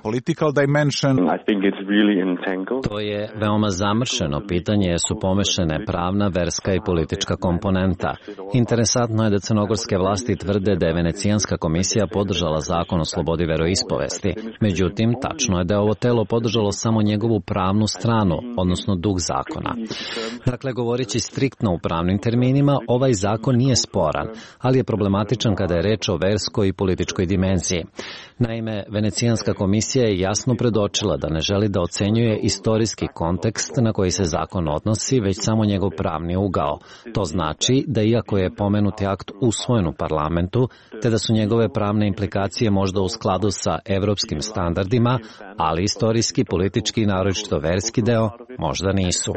To je veoma zamršeno pitanje jer su pomešane pravna, verska i politička komponenta. Interesantno je da crnogorske vlasti tvrde da je Venecijanska komisija podržala zakon o slobodi veroispovesti. Međutim, tačno je da je ovo telo podržalo samo njegovu pravnu stranu, odnosno duh zakona. Dakle, govoreći striktno u pravnim terminima, ovaj zakon nije sporan, ali je problematičan kada je reč o verskoj i političkoj dimenziji. Naime, Venecijanska komisija je jasno predočila da ne želi da ocenjuje istorijski kontekst na koji se zakon odnosi, već samo njegov pravni ugao. To znači da iako je pomenuti akt usvojen u parlamentu, te da su njegove pravne implikacije možda u skladu sa evropskim standardima, ali istorijski, politički i naročito verski deo možda nisu.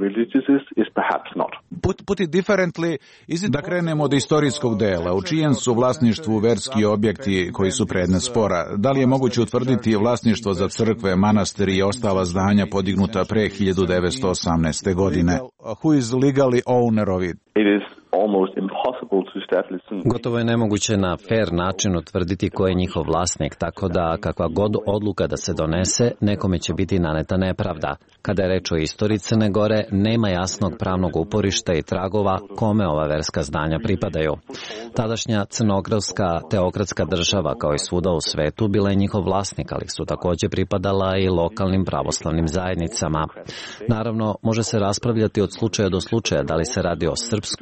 Da krenemo od istorijskog dela, u čijem su vlasništvu verski objekti koji su predmet spora? Da li je moguće utvrditi vlasništvo za crkve, manastiri i ostala zdanja podignuta pre hiljadu devetsto osamnaeste. godine? Who is legally owner of it? Gotovo je nemoguće na fair način utvrditi ko je njihov vlasnik, tako da kakva god odluka da se donese, nekome će biti naneta nepravda. Kada je reč o istoriji Crne Gore, nema jasnog pravnog uporišta i tragova kome ova verska zdanja pripadaju. Tadašnja crnogorska teokratska država, kao i svuda u svetu, bila je njihov vlasnik, ali su također pripadala i lokalnim pravoslavnim zajednicama. Naravno, može se raspravljati od slučaja do slučaja da li se radi o srpskoj i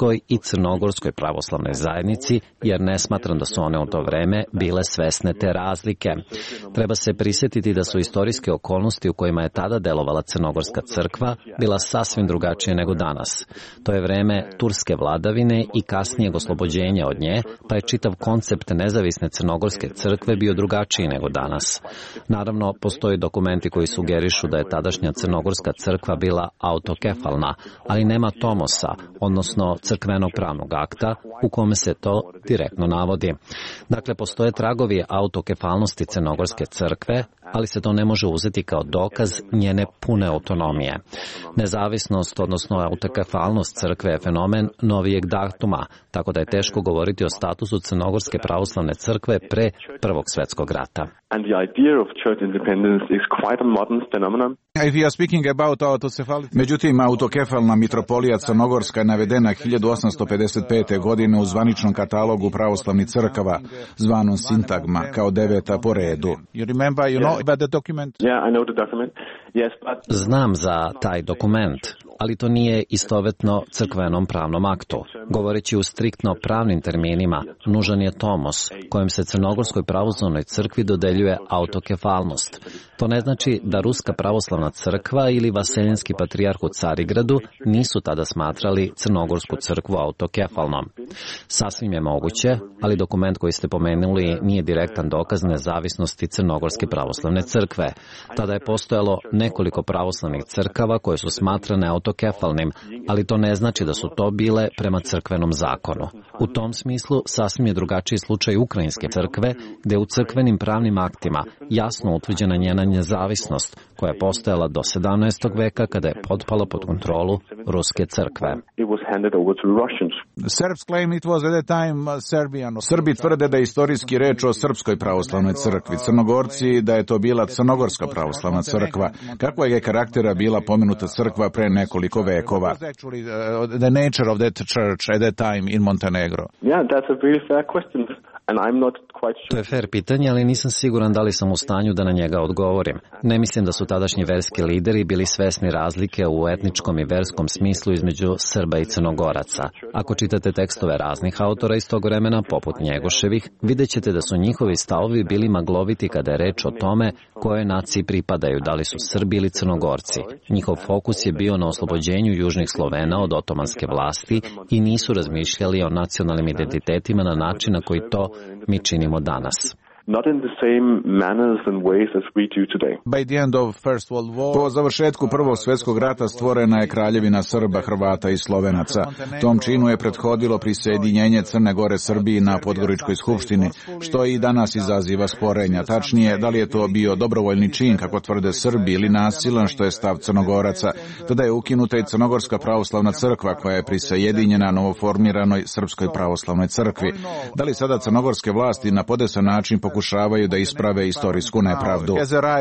Crnogorskoj pravoslavnoj zajednici, jer ne smatram da su one u to vreme bile svesne te razlike. Treba se prisjetiti da su istorijske okolnosti u kojima je tada delovala Crnogorska crkva bila sasvim drugačije nego danas. To je vreme turske vladavine i kasnijeg oslobođenja od nje, pa je čitav koncept nezavisne Crnogorske crkve bio drugačiji nego danas. Naravno, postoje dokumenti koji sugerišu da je tadašnja Crnogorska crkva bila autokefalna, ali nema tomosa, odnosno crkvenog pravnog akta, u kome se to direktno navodi. Dakle, postoje tragovi autokefalnosti Crnogorske crkve, ali se to ne može uzeti kao dokaz njene pune autonomije. Nezavisnost, odnosno autokefalnost crkve je fenomen novijeg datuma, tako da je teško govoriti o statusu Crnogorske pravoslavne crkve pre Prvog svjetskog rata. And the idea of church independence is quite a modern phenomenon. If you are speaking about autocephality. Međutim, autokefalna mitropolija Crnogorska je navedena hiljadu osamsto pedeset pete. godine u zvaničnom katalogu pravoslavnih crkava, zvanom Sintagma, kao deveta po redu. You remember, you know about the document? Yeah, I know the document. Yes, but... Znam za taj dokument, ali to nije istovetno crkvenom pravnom aktu. Govoreći u striktno pravnim terminima, nužan je tomos, kojem se Crnogorskoj pravoslavnoj crkvi dodeljuje autokefalnost. To ne znači da Ruska pravoslavna crkva ili Vaseljenski patrijarh u Carigradu nisu tada smatrali Crnogorsku crkvu autokefalnom. Sasvim je moguće, ali dokument koji ste pomenuli nije direktan dokaz nezavisnosti Crnogorske pravoslavne crkve. Tada je postojalo nekoliko pravoslavnih crkava koje su smatrane autokefalnim, ali to ne znači da su to bile prema crkvenom zakonu. U tom smislu sasvim je drugačiji slučaj Ukrajinske crkve, gde u crkvenim pravnim aktima jasno utvrđena njena nezavisnost, koja je postojala do sedamnaestog veka kada je potpala pod kontrolu Ruske crkve. Srbi tvrde da je istorijski reč o Srpskoj pravoslavnoj crkvi, Crnogorci da je to bila Crnogorska pravoslavna crkva. Kakva je karaktera bila pomenuta crkva pre nekoliko vekova? The nature of that church at that time in Montenegro. Yeah, that's a very fair question. And I'm not quite sure. To je fair pitanje, ali nisam siguran da li sam u stanju da na njega odgovorim. Ne mislim da su tadašnji verski lideri bili svesni razlike u etničkom i verskom smislu između Srba i Crnogoraca. Ako čitate tekstove raznih autora iz tog vremena, poput Njegoševih, vidjet ćete da su njihovi stavovi bili magloviti kada je reč o tome koje naciji pripadaju, da li su Srbi ili Crnogorci. Njihov fokus je bio na oslobođenju južnih Slovena od otomanske vlasti i nisu razmišljali o nacionalnim identitetima na način na koji to mi činimo danas. Not in the same manners and ways as we do today. By the end of First World War, po završetku Prvog svjetskog rata stvorena je kraljevina Srba, Hrvata i Slovenaca. Tom činu je prethodilo prisjedinjenje Crne Gore Srbiji na Podgoričkoj skupštini, što i danas izaziva sporenja. Tačnije, da li je to bio dobrovoljni čin, kako tvrde Srbi, ili nasilan, što je stav Crnogoraca. Tada je ukinuta i Crnogorska pravoslavna crkva, koja je prisjedinjena novoformiranoj Srpskoj pravoslavnoj crkvi. Da li sada crnogorske vlasti na podesan način pokušavaju da isprave istorijsku nepravdu?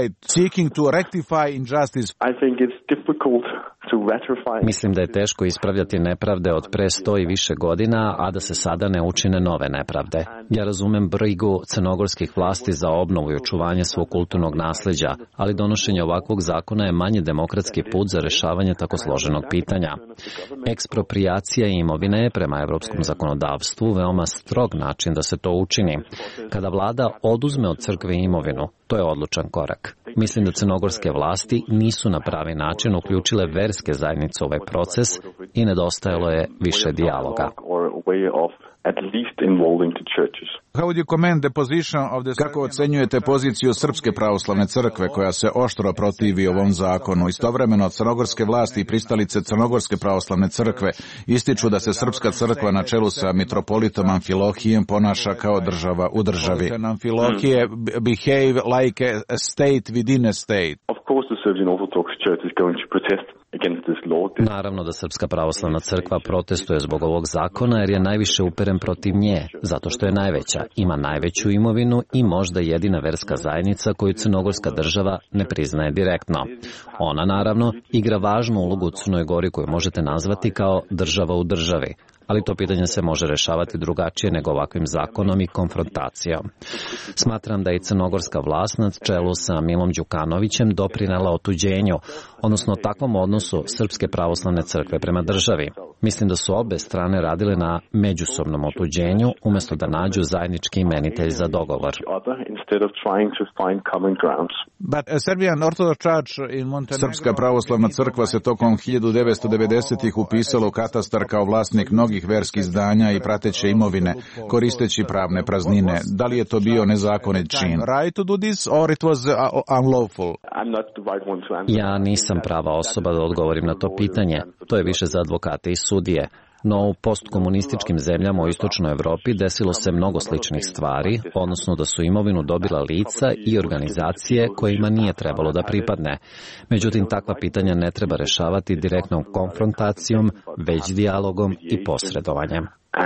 Mislim da je teško ispravljati nepravde od pre sto i više godina, a da se sada ne učine nove nepravde. Ja razumem brigu crnogorskih vlasti za obnovu i očuvanje svog kulturnog nasleđa, ali donošenje ovakvog zakona je manje demokratski put za rešavanje tako složenog pitanja. Eksproprijacija imovine je prema evropskom zakonodavstvu veoma strog način da se to učini. Kada vlada oduzme od crkve imovinu, to je odlučan korak. Mislim da crnogorske vlasti nisu na pravi način uključile verske zajednice u ovaj proces i nedostajalo je više dijaloga. Kako ocenjujete poziciju Srpske pravoslavne crkve koja se oštro protivi ovom zakonu? Istovremeno crnogorske vlasti i pristalice Crnogorske pravoslavne crkve ističu da se Srpska crkva na čelu sa mitropolitom Amfilohijem ponaša kao država u državi. Amfilohije behave like a state within a state. Of course the Serbian Orthodox Church is going to protest against this law. Naravno da Srpska pravoslavna crkva protestuje zbog ovog zakona jer je najviše uperen protiv nje, zato što je najveća, ima najveću imovinu i možda jedina verska zajednica koju Crnogorska država ne priznaje direktno. Ona, naravno, igra važnu ulogu u Crnoj Gori koju možete nazvati kao država u državi, ali to pitanje se može rešavati drugačije nego ovakvim zakonom i konfrontacijom. Smatram da je crnogorska vlast na čelu sa Milom Đukanovićem doprinela otuđenju, odnosno takvom odnosu Srpske pravoslavne crkve prema državi. Mislim da su obe strane radile na međusobnom otuđenju umjesto da nađu zajednički imenitelj za dogovor. Srpska pravoslavna crkva se tokom hiljadu devetsto devedesetih upisala u katastar kao vlasnik mnogih verskih zdanja i prateće imovine, koristeći pravne praznine. Da li je to bio nezakonit čin? Ja nisam prava osoba da odgovorim na to pitanje. To je više za advokate i sudije. No u postkomunističkim zemljama u istočnoj Evropi desilo se mnogo sličnih stvari, odnosno da su imovinu dobila lica i organizacije kojima nije trebalo da pripadne. Međutim, takva pitanja ne treba rešavati direktnom konfrontacijom, već dijalogom i posredovanjem.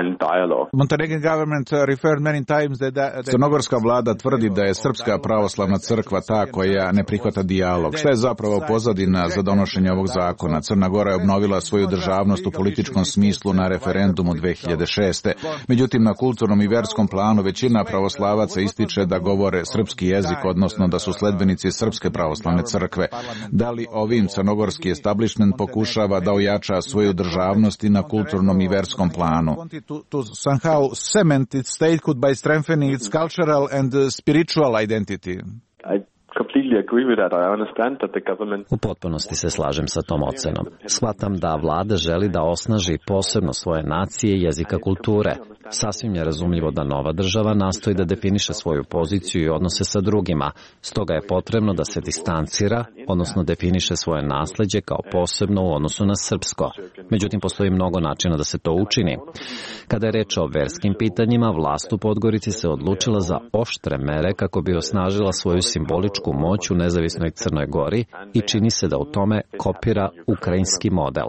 Crnogorska vlada tvrdi da je Srpska pravoslavna crkva ta koja ne prihvata dijalog. Šta je zapravo pozadina za donošenje ovog zakona? Crna Gora je obnovila svoju državnost u političkom smislu na referendumu dve hiljade šeste. Međutim, na kulturnom i verskom planu većina pravoslavaca ističe da govore srpski jezik, odnosno da su sledbenici Srpske pravoslavne crkve. Da li ovim crnogorski establishment pokušava da ojača svoju državnost i na kulturnom i verskom planu? To, to somehow cement its statehood by strengthening its cultural and spiritual identity. I completely agree with that. I understand that the government... U potpunosti se slažem sa tom ocenom. Shvatam da vlada želi da osnaži posebno svoje nacije, jezika, kulture. Sasvim je razumljivo da nova država nastoji da definiše svoju poziciju i odnose sa drugima. Stoga je potrebno da se distancira, odnosno definiše svoje nasleđe kao posebno u odnosu na srpsko. Međutim, postoji mnogo načina da se to učini. Kada je reč o verskim pitanjima, vlast u Podgorici se odlučila za oštre mere kako bi osnažila svoju simboličku moć u nezavisnoj Crnoj Gori i čini se da u tome kopira ukrajinski model.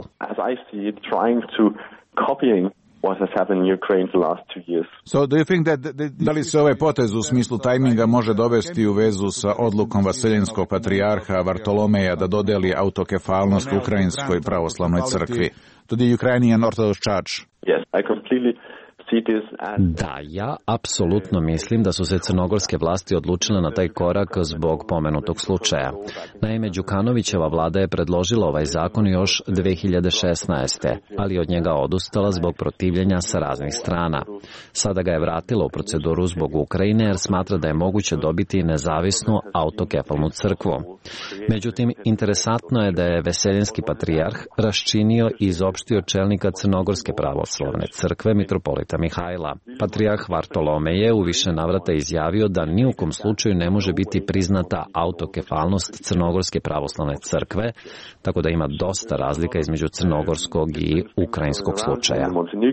what has happened in Ukraine the last two years. So do you think that, that da li se ovaj potez u smislu tajminga može dovesti u vezu sa odlukom Vaseljenskog patrijarha Vartolomeja da dodeli autokefalnost Ukrajinskoj pravoslavnoj crkvi? To the Ukrainian Orthodox Church? Yes, I completely Da, ja apsolutno mislim da su se crnogorske vlasti odlučile na taj korak zbog pomenutog slučaja. Naime, Đukanovićeva vlada je predložila ovaj zakon još dve hiljade šesnaeste. ali od njega odustala zbog protivljenja sa raznih strana. Sada ga je vratila u proceduru zbog Ukrajine jer smatra da je moguće dobiti nezavisnu autokefalnu crkvu. Međutim, interesantno je da je Veseljenski patrijarh raščinio i izopštio čelnika Crnogorske pravoslavne crkve, mitropolita Mihajla. Patrijarh Vartolomej je u više navrata izjavio da ni u kom slučaju ne može biti priznata autokefalnost Crnogorske pravoslavne crkve, tako da ima dosta razlika između crnogorskog i ukrajinskog slučaja.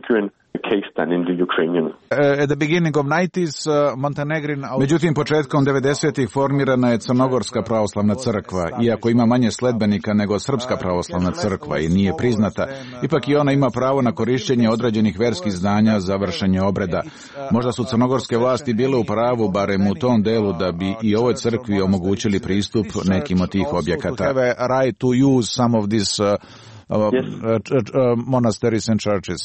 Međutim, početkom devedesetih formirana je Crnogorska pravoslavna crkva. Iako ima manje sledbenika nego Srpska pravoslavna crkva i nije priznata, ipak i ona ima pravo na korišćenje određenih verskih zdanja za vršenje obreda. Možda su crnogorske vlasti bile u pravu, barem u tom delu, da bi i ovoj crkvi omogućili pristup nekim od tih objekata. Monasteries and churches.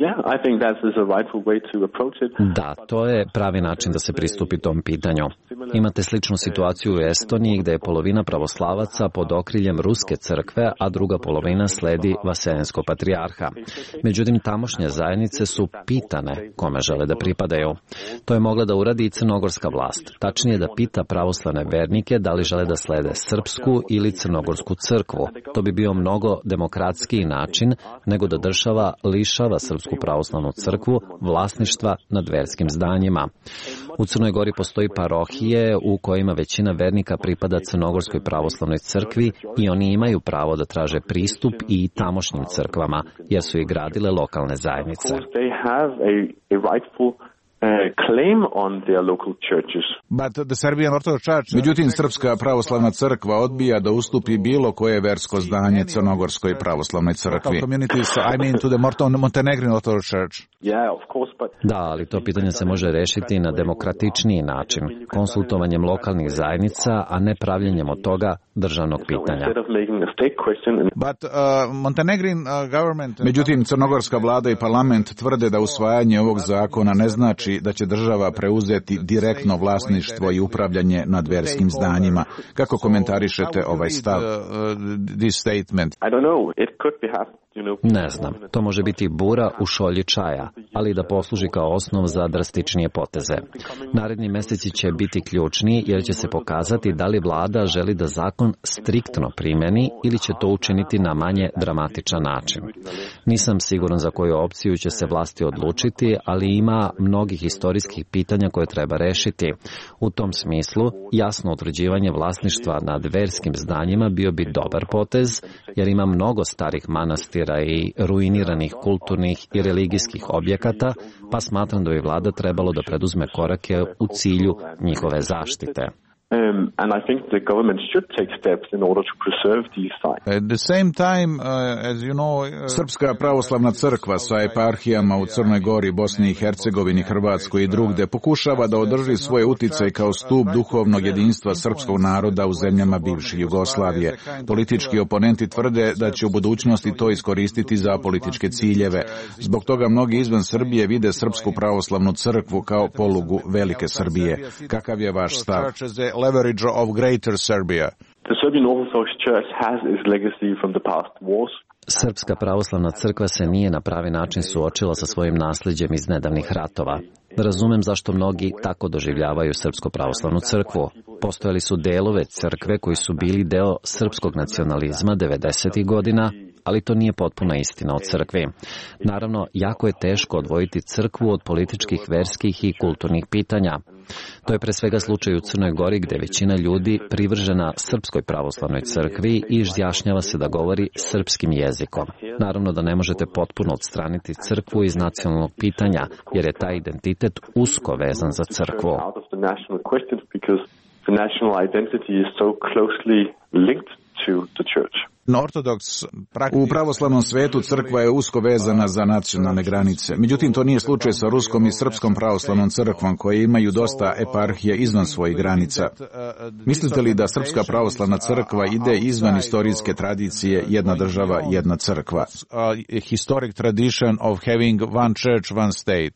Da, to je pravi način da se pristupi tom pitanju. Imate sličnu situaciju u Estoniji gde je polovina pravoslavaca pod okriljem Ruske crkve, a druga polovina sledi Vaseljenskog patrijarha. Međutim, tamošnje zajednice su pitane kome žele da pripadaju. To je mogla da uradi i crnogorska vlast. Tačnije da pita pravoslavne vernike da li žele da slede srpsku ili crnogorsku crkvu. To bi bio mnogo demokratskiji način nego da država lišava srpsku pravoslavnu crkvu vlasništva nad verskim zdanjima. U Crnoj Gori postoji parohije u kojima većina vernika pripada Crnogorskoj pravoslavnoj crkvi i oni imaju pravo da traže pristup i tamošnjim crkvama, jer su ih gradile lokalne zajednice. Međutim, Srpska pravoslavna crkva odbija da ustupi bilo koje versko zdanje Crnogorskoj pravoslavnoj crkvi. Da, ali to pitanje se može rešiti na demokratičniji način, konsultovanjem lokalnih zajednica, a ne pravljenjem od toga državnog pitanja. Međutim, crnogorska vlada i parlament tvrde da usvajanje ovog zakona ne znači znači da će država preuzeti direktno vlasništvo i upravljanje nad verskim zdanjima. Kako komentarišete ovaj stav? Ne znam, to može biti bura u šolji čaja, ali da posluži kao osnov za drastičnije poteze. Naredni meseci će biti ključni jer će se pokazati da li vlada želi da zakon striktno primeni ili će to učiniti na manje dramatičan način. Nisam siguran za koju opciju će se vlasti odlučiti, ali ima mnogih istorijskih pitanja koje treba rešiti. U tom smislu, jasno utvrđivanje vlasništva nad verskim zdanjima bio bi dobar potez, jer ima mnogo starih manastira i ruiniranih kulturnih i religijskih objekata, pa smatram da bi vlada trebalo da preduzme korake u cilju njihove zaštite. Um, and I think the government should take steps in order to preserve these sites. At the same time, uh, as you know, uh, Srpska pravoslavna crkva sa eparhijama u Crnoj Gori, Bosni i Hercegovini, Hrvatskoj i drugde pokušava da održi svoj uticaj kao stup duhovnog jedinstva srpskog naroda u zemljama bivše Jugoslavije. Politički oponenti tvrde da će u budućnosti to iskoristiti za političke ciljeve. Zbog toga mnogi izvan Srbije vide Srpsku pravoslavnu crkvu kao polugu velike Srbije. Kakav je vaš stav? Leverage of Greater Serbia. The Serbian Orthodox Church has its legacy from the past wars. Srpska pravoslavna crkva se nije na pravi način suočila sa svojim nasljeđem iz nedavnih ratova. Razumem zašto mnogi tako doživljavaju Srpsku pravoslavnu crkvu. Postojali su delove crkve koji su bili deo srpskog nacionalizma devedesetih godina, ali to nije potpuna istina o crkvi. Naravno, jako je teško odvojiti crkvu od političkih, verskih i kulturnih pitanja. To je pre svega slučaj u Crnoj Gori gde većina ljudi privržena Srpskoj pravoslavnoj crkvi i izjašnjava se da govori srpskim jezikom. Naravno da ne možete potpuno odstraniti crkvu iz nacionalnog pitanja, jer je taj identitet usko vezan za crkvu. U pravoslavnom svetu crkva je usko vezana za nacionalne granice. Međutim, to nije slučaj sa Ruskom i Srpskom pravoslavnom crkvom, koje imaju dosta eparhije izvan svojih granica. Mislite li da Srpska pravoslavna crkva ide izvan istorijske tradicije jedna država, jedna crkva? Historic tradition of having one church, one state.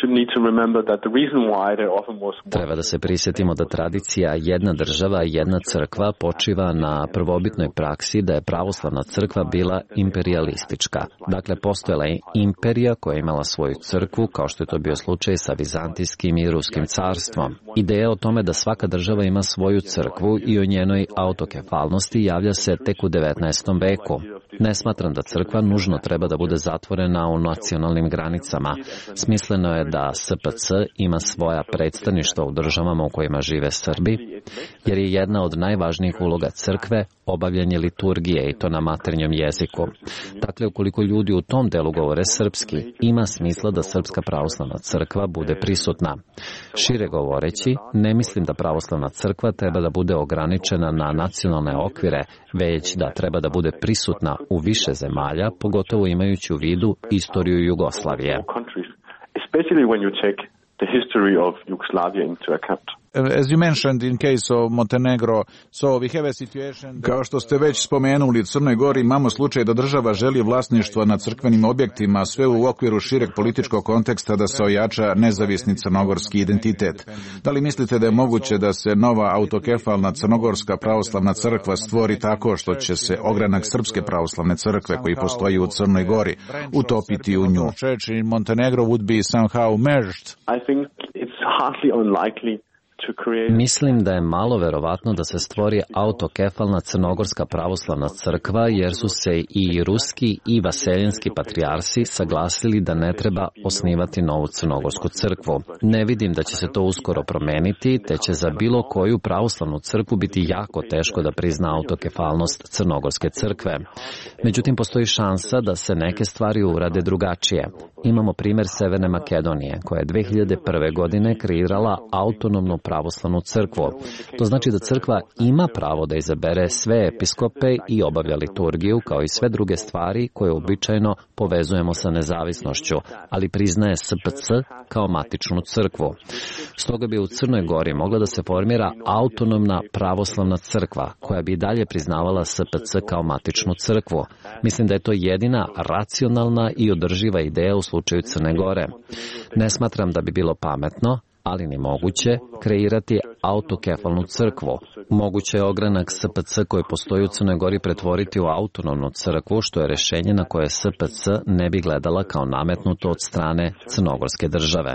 Treba da se prisjetimo da tradicija jedna država, jedna crkva počiva na prvobitnoj praksi da je pravoslavna crkva bila imperijalistička. Dakle, postojala je imperija koja je imala svoju crkvu, kao što je to bio slučaj sa Vizantijskim i Ruskim carstvom. Ideja o tome da svaka država ima svoju crkvu i o njenoj autokefalnosti javlja se tek u devetnaestom veku. Ne smatram da crkva nužno treba da bude zatvorena u nacionalnim granicama. Smisleno je da S P C ima svoja predstavništva u državama u kojima žive Srbi, jer je jedna od najvažnijih uloga crkve obavljanje liturgije i to na maternjem jeziku. Dakle, ukoliko ljudi u tom delu govore srpski, ima smisla da Srpska pravoslavna crkva bude prisutna. Šire govoreći, ne mislim da pravoslavna crkva treba da bude ograničena na nacionalne okvire, već da treba da bude prisutna u više zemalja, pogotovo imajući u vidu istoriju Jugoslavije. As you mentioned in case of Montenegro, so we have a situation... Kao što ste već spomenuli, u Crnoj Gori imamo slučaj da država želi vlasništvo nad crkvenim objektima, sve u okviru šireg političkog konteksta da se ojača nezavisni crnogorski identitet. Da li mislite da je moguće da se nova autokefalna crnogorska pravoslavna crkva stvori tako što će se ogranak Srpske pravoslavne crkve koji postoji u Crnoj Gori utopiti u nju? Church in Montenegro would be somehow merged. I think it's hardly unlikely. Mislim da je malo verovatno da se stvori autokefalna crnogorska pravoslavna crkva, jer su se i ruski i vaseljenski patrijarsi saglasili da ne treba osnivati novu crnogorsku crkvu. Ne vidim da će se to uskoro promeniti, te će za bilo koju pravoslavnu crkvu biti jako teško da prizna autokefalnost crnogorske crkve. Međutim, postoji šansa da se neke stvari urade drugačije. Imamo primer Severne Makedonije, koja je dve hiljade prve godine kreirala autonomnu pravoslavnu crkvu. To znači da crkva ima pravo da izabere sve episkope i obavlja liturgiju kao i sve druge stvari koje običajno povezujemo sa nezavisnošću, ali priznaje S P C kao matičnu crkvu. Stoga bi u Crnoj Gori mogla da se formira autonomna pravoslavna crkva koja bi dalje priznavala S P C kao matičnu crkvu. Mislim da je to jedina racionalna i održiva ideja u slučaju Crne Gore. Ne smatram da bi bilo pametno, ali ni moguće, kreirati autokefalnu crkvu. Moguće je ogranak S P C koji postoji u Crnoj Gori pretvoriti u autonomnu crkvu, što je rešenje na koje S P C ne bi gledala kao nametnuto od strane crnogorske države.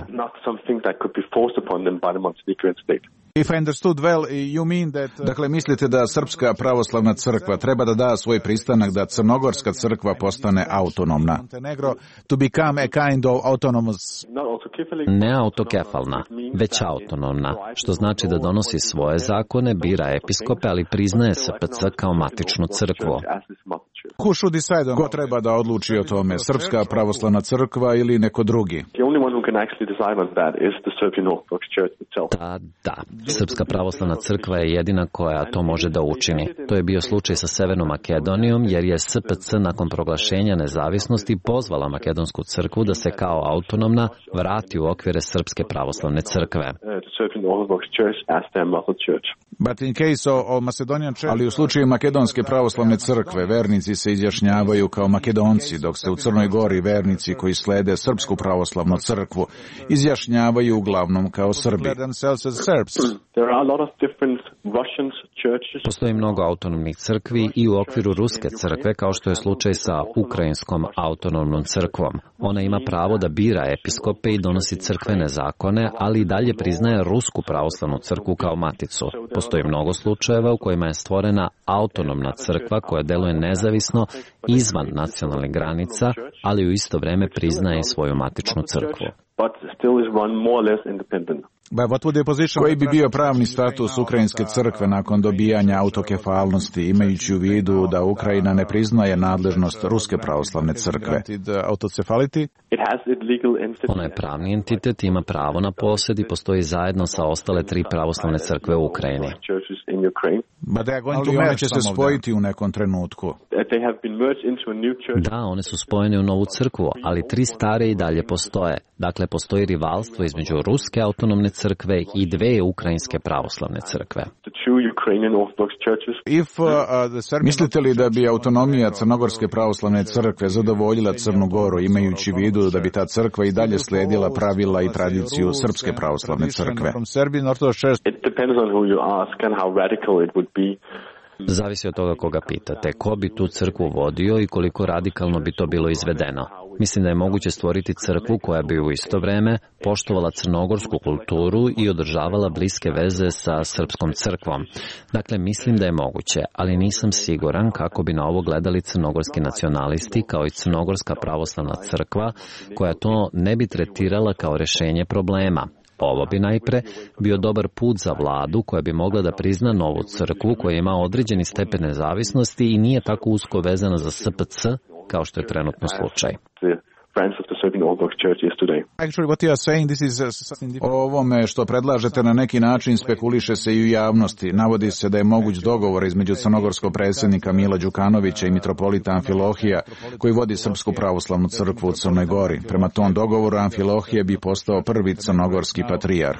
If I understood well, you mean that... Dakle, mislite da Srpska pravoslavna crkva treba da da svoj pristanak da Crnogorska crkva postane autonomna. Montenegro to become a kind of autonomous... Ne autokefalna, već autonomna, što znači da donosi svoje zakone, bira episkope, ali priznaje S P C kao matičnu crkvu. Who should decide? Ko treba da odluči o tome? Srpska pravoslavna crkva ili neko drugi? Da, da. Srpska pravoslavna crkva je jedina koja to može da učini. To je bio slučaj sa Severnom Makedonijom, jer je S P C nakon proglašenja nezavisnosti pozvala Makedonsku crkvu da se kao autonomna vrati u okvire Srpske pravoslavne crkve. But in case of Macedonian Church... Ali u slučaju Makedonske pravoslavne crkve, vernici se izjašnjavaju kao Makedonci, dok se u Crnoj Gori vernici koji slede Srpsku pravoslavnu crkvu izjašnjavaju uglavnom kao Srbi. Postoji mnogo autonomnih crkvi i u okviru Ruske crkve, kao što je slučaj sa Ukrajinskom autonomnom crkvom. Ona ima pravo da bira episkope i donosi crkvene zakone, ali i dalje priznaje Rusku pravoslavnu crkvu kao maticu. Postoji mnogo slučajeva u kojima je stvorena autonomna crkva koja deluje nezavisno izvan nacionalnih granica, ali u isto vreme priznaje i svoju matičnu crkvu. Koji bi bio pravni status Ukrajinske crkve nakon dobijanja autokefalnosti, imajući u vidu da Ukrajina ne priznaje nadležnost Ruske pravoslavne crkve? Ona je pravni entitet, ima pravo na posjed i postoji zajedno sa ostale tri pravoslavne crkve u Ukrajini. Ali one će se spojiti u nekom trenutku. Da, one su spojene u novu crkvu, ali tri stare i dalje postoje. Dakle, postoji rivalstvo između Ruske autonomne crkve i dve ukrajinske pravoslavne crkve. If, uh, uh, Mislite li da bi autonomija Crnogorske pravoslavne crkve zadovoljila Crnu Goru, imajući u vidu da bi ta crkva i dalje slijedila pravila i tradiciju Srpske pravoslavne crkve? Zavisi od toga koga pitate. Ko bi tu crkvu vodio i koliko radikalno bi to bilo izvedeno. Mislim da je moguće stvoriti crkvu koja bi u isto vreme poštovala crnogorsku kulturu i održavala bliske veze sa srpskom crkvom. Dakle, mislim da je moguće, ali nisam siguran kako bi na ovo gledali crnogorski nacionalisti kao i Crnogorska pravoslavna crkva, koja to ne bi tretirala kao rešenje problema. Ovo bi najpre bio dobar put za vladu koja bi mogla da prizna novu crkvu koja ima određeni stepen nezavisnosti i nije tako usko vezana za S P C kao što je trenutno slučaj. O ovome što predlažete na neki način spekuliše se i u javnosti. Navodi se da je moguć dogovor između crnogorskog predsjednika Mila Đukanovića i mitropolita Amfilohija, koji vodi Srpsku pravoslavnu crkvu u Crnoj Gori. Prema tom dogovoru Amfilohije bi postao prvi crnogorski patrijarh.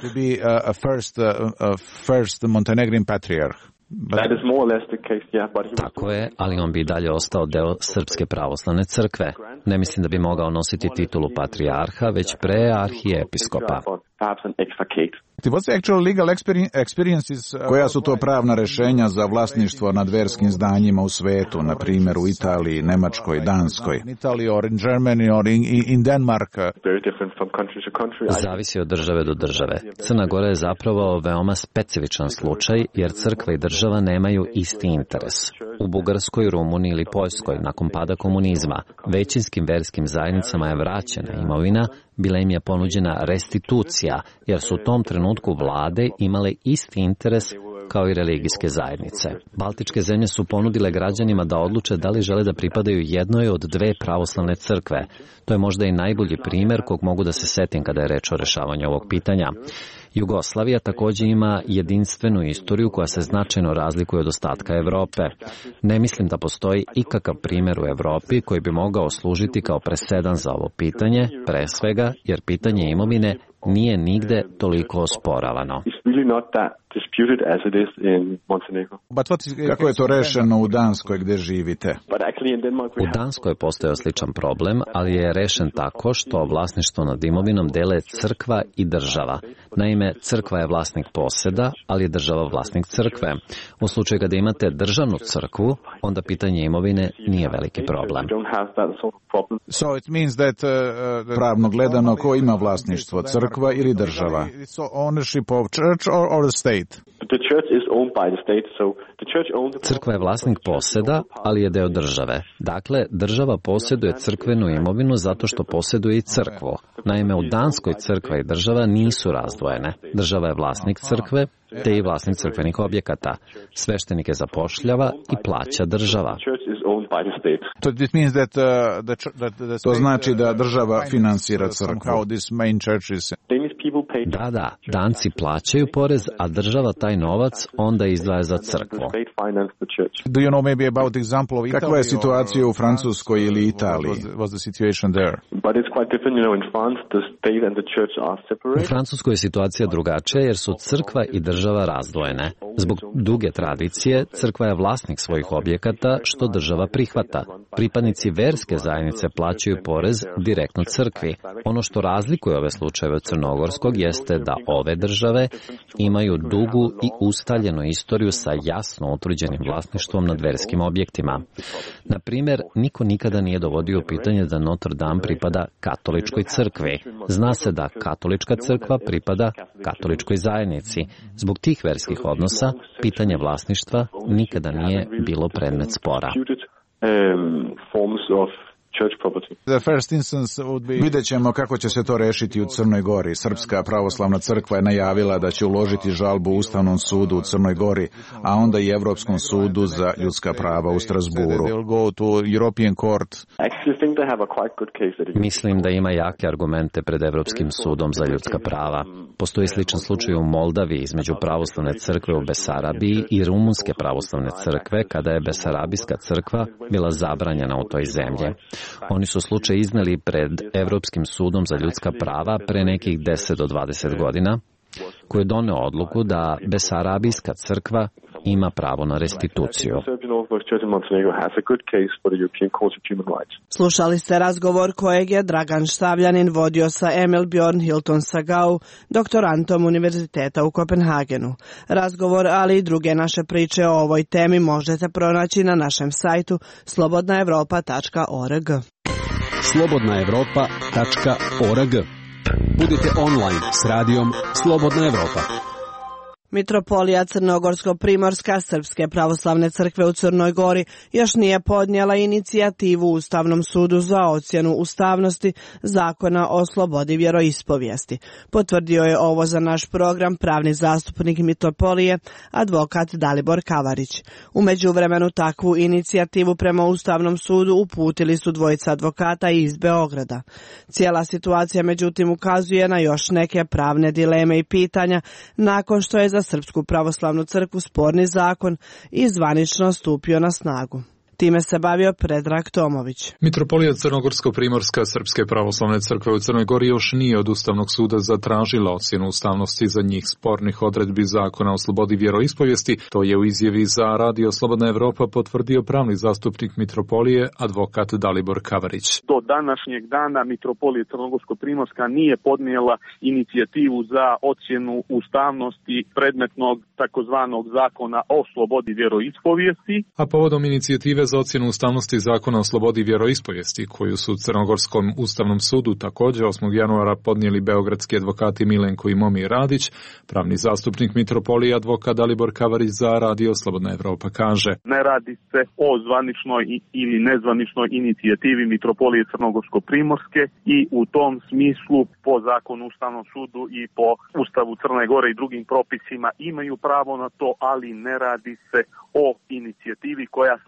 Tako je, ali on bi i dalje ostao deo Srpske pravoslavne crkve. Ne mislim da bi mogao nositi titulu patrijarha, već pre arhijepiskopa. Koja su to pravna rešenja za vlasništvo nad verskim zdanjima u svetu, na primjer u Italiji, Nemačkoj, Danskoj? Zavisi od države do države. Crna Gora je zapravo veoma specifičan slučaj, jer crkva i država nemaju isti interes. U Bugarskoj, Rumuniji ili Poljskoj, nakon pada komunizma, većinskim verskim zajednicama je vraćena imovina, bila im je ponuđena restitucija, jer su u tom trenutku vlade imale isti interes kao i religijske zajednice. Baltičke zemlje su ponudile građanima da odluče da li žele da pripadaju jednoj od dve pravoslavne crkve. To je možda i najbolji primjer kog mogu da se setim kada je reč o rešavanju ovog pitanja. Jugoslavija također ima jedinstvenu istoriju koja se značajno razlikuje od ostatka Evrope. Ne mislim da postoji ikakav primjer u Evropi koji bi mogao služiti kao presedan za ovo pitanje, pre svega jer pitanje imovine nije nigde toliko osporavano. Kako je to rešeno u Danskoj gdje živite? U Danskoj je postojao sličan problem, ali je rešen tako što vlasništvo nad imovinom dele crkva i država. Naime, crkva je vlasnik poseda, ali je država vlasnik crkve. U slučaju kada imate državnu crkvu, onda pitanje imovine nije veliki problem. So it means that, uh, pravno gledano, ko ima vlasništvo, crkva ili država? Ownership of church or, or the state? Crkva je vlasnik poseda, ali je deo države. Dakle, država posjeduje crkvenu imovinu zato što posjeduje i crkvu. Naime, u Danskoj crkva i država nisu razdvojene. Država je vlasnik crkve, te i vlasnik crkvenih objekata. Sveštenike zapošljava i plaća država. To znači da država finansira crkvu. Da, da, Danci plaćaju porez, a država taj novac onda izdvaja za crkvu. Do you know maybe about example of Italy? Kakva je situacija u Francuskoj ili Italiji? Was the situation there? U Francuskoj je situacija drugačija jer su crkva i država razdvojene. Zbog duge tradicije, crkva je vlasnik svojih objekata, što država prihvata. Pripadnici verske zajednice plaćaju porez direktno crkvi. Ono što razlikuje ove slučajeve od crnogorskog jeste da ove države imaju dugu i ustaljenu istoriju sa jasno utvrđenim vlasništvom nad verskim objektima. Na primjer, niko nikada nije dovodio u pitanje da Notre Dame pripada katoličkoj crkvi. Zna se da katolička crkva pripada katoličkoj zajednici. Zbog tih verskih odnosa, pitanje vlasništva nikada nije bilo predmet spora. Vidjet ćemo kako će se to rešiti u Crnoj Gori. Srpska pravoslavna crkva je najavila da će uložiti žalbu Ustavnom sudu u Crnoj Gori, a onda i Evropskom sudu za ljudska prava u Strasburu. Mislim da ima jake argumente pred Evropskim sudom za ljudska prava. Postoji sličan slučaj u Moldaviji između pravoslavne crkve u Besarabiji i rumunske pravoslavne crkve kada je Besarabijska crkva bila zabranjena u toj zemlji. Oni su slučaj izneli pred Evropskim sudom za ljudska prava pre nekih deset do dvadeset godina, koji je doneo odluku da Besarabijska crkva ima pravo na restituciju. Slušali ste razgovor kojeg je Dragan Štavljanin vodio sa Emil Bjorn Hilton Sagau, doktorantom Univerziteta u Kopenhagenu. Razgovor, ali i druge naše priče o ovoj temi možete pronaći na našem sajtu slobodna evropa tačka org. slobodna evropa tačka org. Budite online s radijom Slobodna Evropa. Mitropolija Crnogorsko-Primorska Srpske pravoslavne crkve u Crnoj Gori još nije podnijela inicijativu Ustavnom sudu za ocjenu ustavnosti Zakona o slobodi vjeroispovijesti. Potvrdio je ovo za naš program pravni zastupnik Mitropolije, advokat Dalibor Kavarić. U međuvremenu takvu inicijativu prema Ustavnom sudu uputili su dvojica advokata iz Beograda. Cijela situacija međutim ukazuje na još neke pravne dileme i pitanja nakon što je za Srpsku pravoslavnu crkvu sporni zakon i zvanično stupio na snagu. Time se bavio Predrag Tomović. Mitropolija Crnogorsko-Primorska Srpske pravoslavne crkve u Crnoj Gori još nije od Ustavnog suda zatražila ocjenu ustavnosti za njih spornih odredbi Zakona o slobodi vjeroispovijesti. To je u izjavi za Radio Slobodna Evropa potvrdio pravni zastupnik Mitropolije, advokat Dalibor Kavarić. Do današnjeg dana Mitropolija Crnogorsko-Primorska nije podnijela inicijativu za ocjenu ustavnosti predmetnog takozvanog Zakona o slobodi vjeroispovijesti. A povodom inicijative za ocjenu ustavnosti Zakona o slobodi vjeroispovijesti, koju su u Crnogorskom ustavnom sudu također osmog januara podnijeli beogradski advokati Milenko i Momir Radić, pravni zastupnik Mitropolije, advokat Dalibor Kavarić za Radio Slobodna Evropa kaže: Ne radi se o zvaničnoj ili nezvaničnoj inicijativi Mitropolije Crnogorsko-Primorske i u tom smislu po Zakonu o Ustavnom sudu i po Ustavu Crne Gore i drugim propisima imaju pravo na to, ali ne radi se o inicijativi koja se može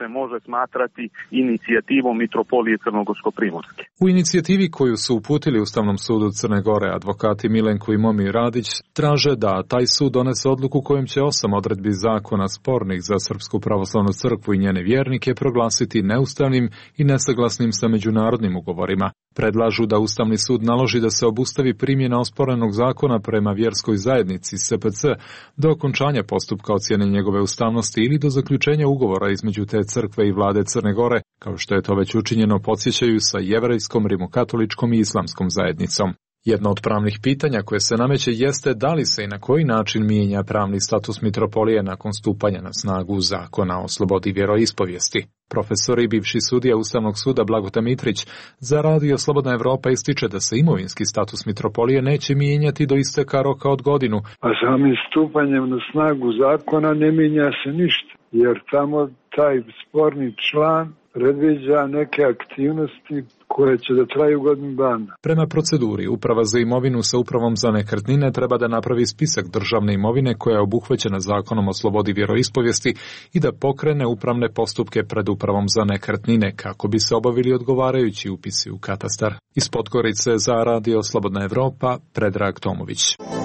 smatrati inicijativom Mitropolije Crnogorsko-primorske. U inicijativi koju su uputili Ustavnom sudu Crne Gore advokati Milenko i Momir Radić traže da taj sud donese odluku kojom će osam odredbi zakona spornih za Srpsku pravoslavnu crkvu i njene vjernike proglasiti neustavnim i nesaglasnim sa međunarodnim ugovorima. Predlažu da Ustavni sud naloži da se obustavi primjena osporenog zakona prema vjerskoj zajednici S P C do okončanja postupka ocjene njegove ustavnosti ili do zaključenja ugovora između te crkve i vlade Crne Gore, kao što je to već učinjeno, podsjećaju, sa jevrejskom, rimokatoličkom i islamskom zajednicom. Jedno od pravnih pitanja koje se nameće jeste da li se i na koji način mijenja pravni status mitropolije nakon stupanja na snagu zakona o slobodi vjeroispovijesti. Profesor i bivši sudija Ustavnog suda Blagota Mitrić za Radio Slobodna Evropa ističe da se imovinski status mitropolije neće mijenjati do isteka roka od godinu. A samim stupanjem na snagu zakona ne mijenja se ništa, jer tamo taj sporni član predviđa neke aktivnosti koje će da traju godinu dana. Prema proceduri, Uprava za imovinu sa Upravom za nekretnine treba da napravi spisak državne imovine koja je obuhvaćena zakonom o slobodi vjeroispovijesti i da pokrene upravne postupke pred Upravom za nekretnine kako bi se obavili odgovarajući upisi u katastar. Iz Podgorice za Radio Slobodna Evropa, Predrag Tomović.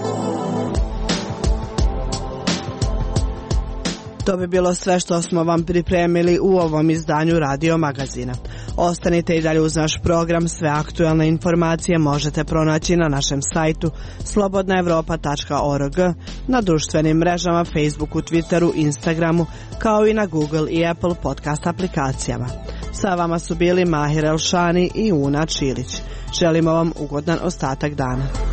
To bi bilo sve što smo vam pripremili u ovom izdanju Radio Magazina. Ostanite i dalje uz naš program. Sve aktualne informacije možete pronaći na našem sajtu slobodna evropa tačka org, na društvenim mrežama Facebooku, Twitteru, Instagramu, kao i na Google i Apple podcast aplikacijama. Sa vama su bili Mahir Elšani i Una Čilić. Želimo vam ugodan ostatak dana.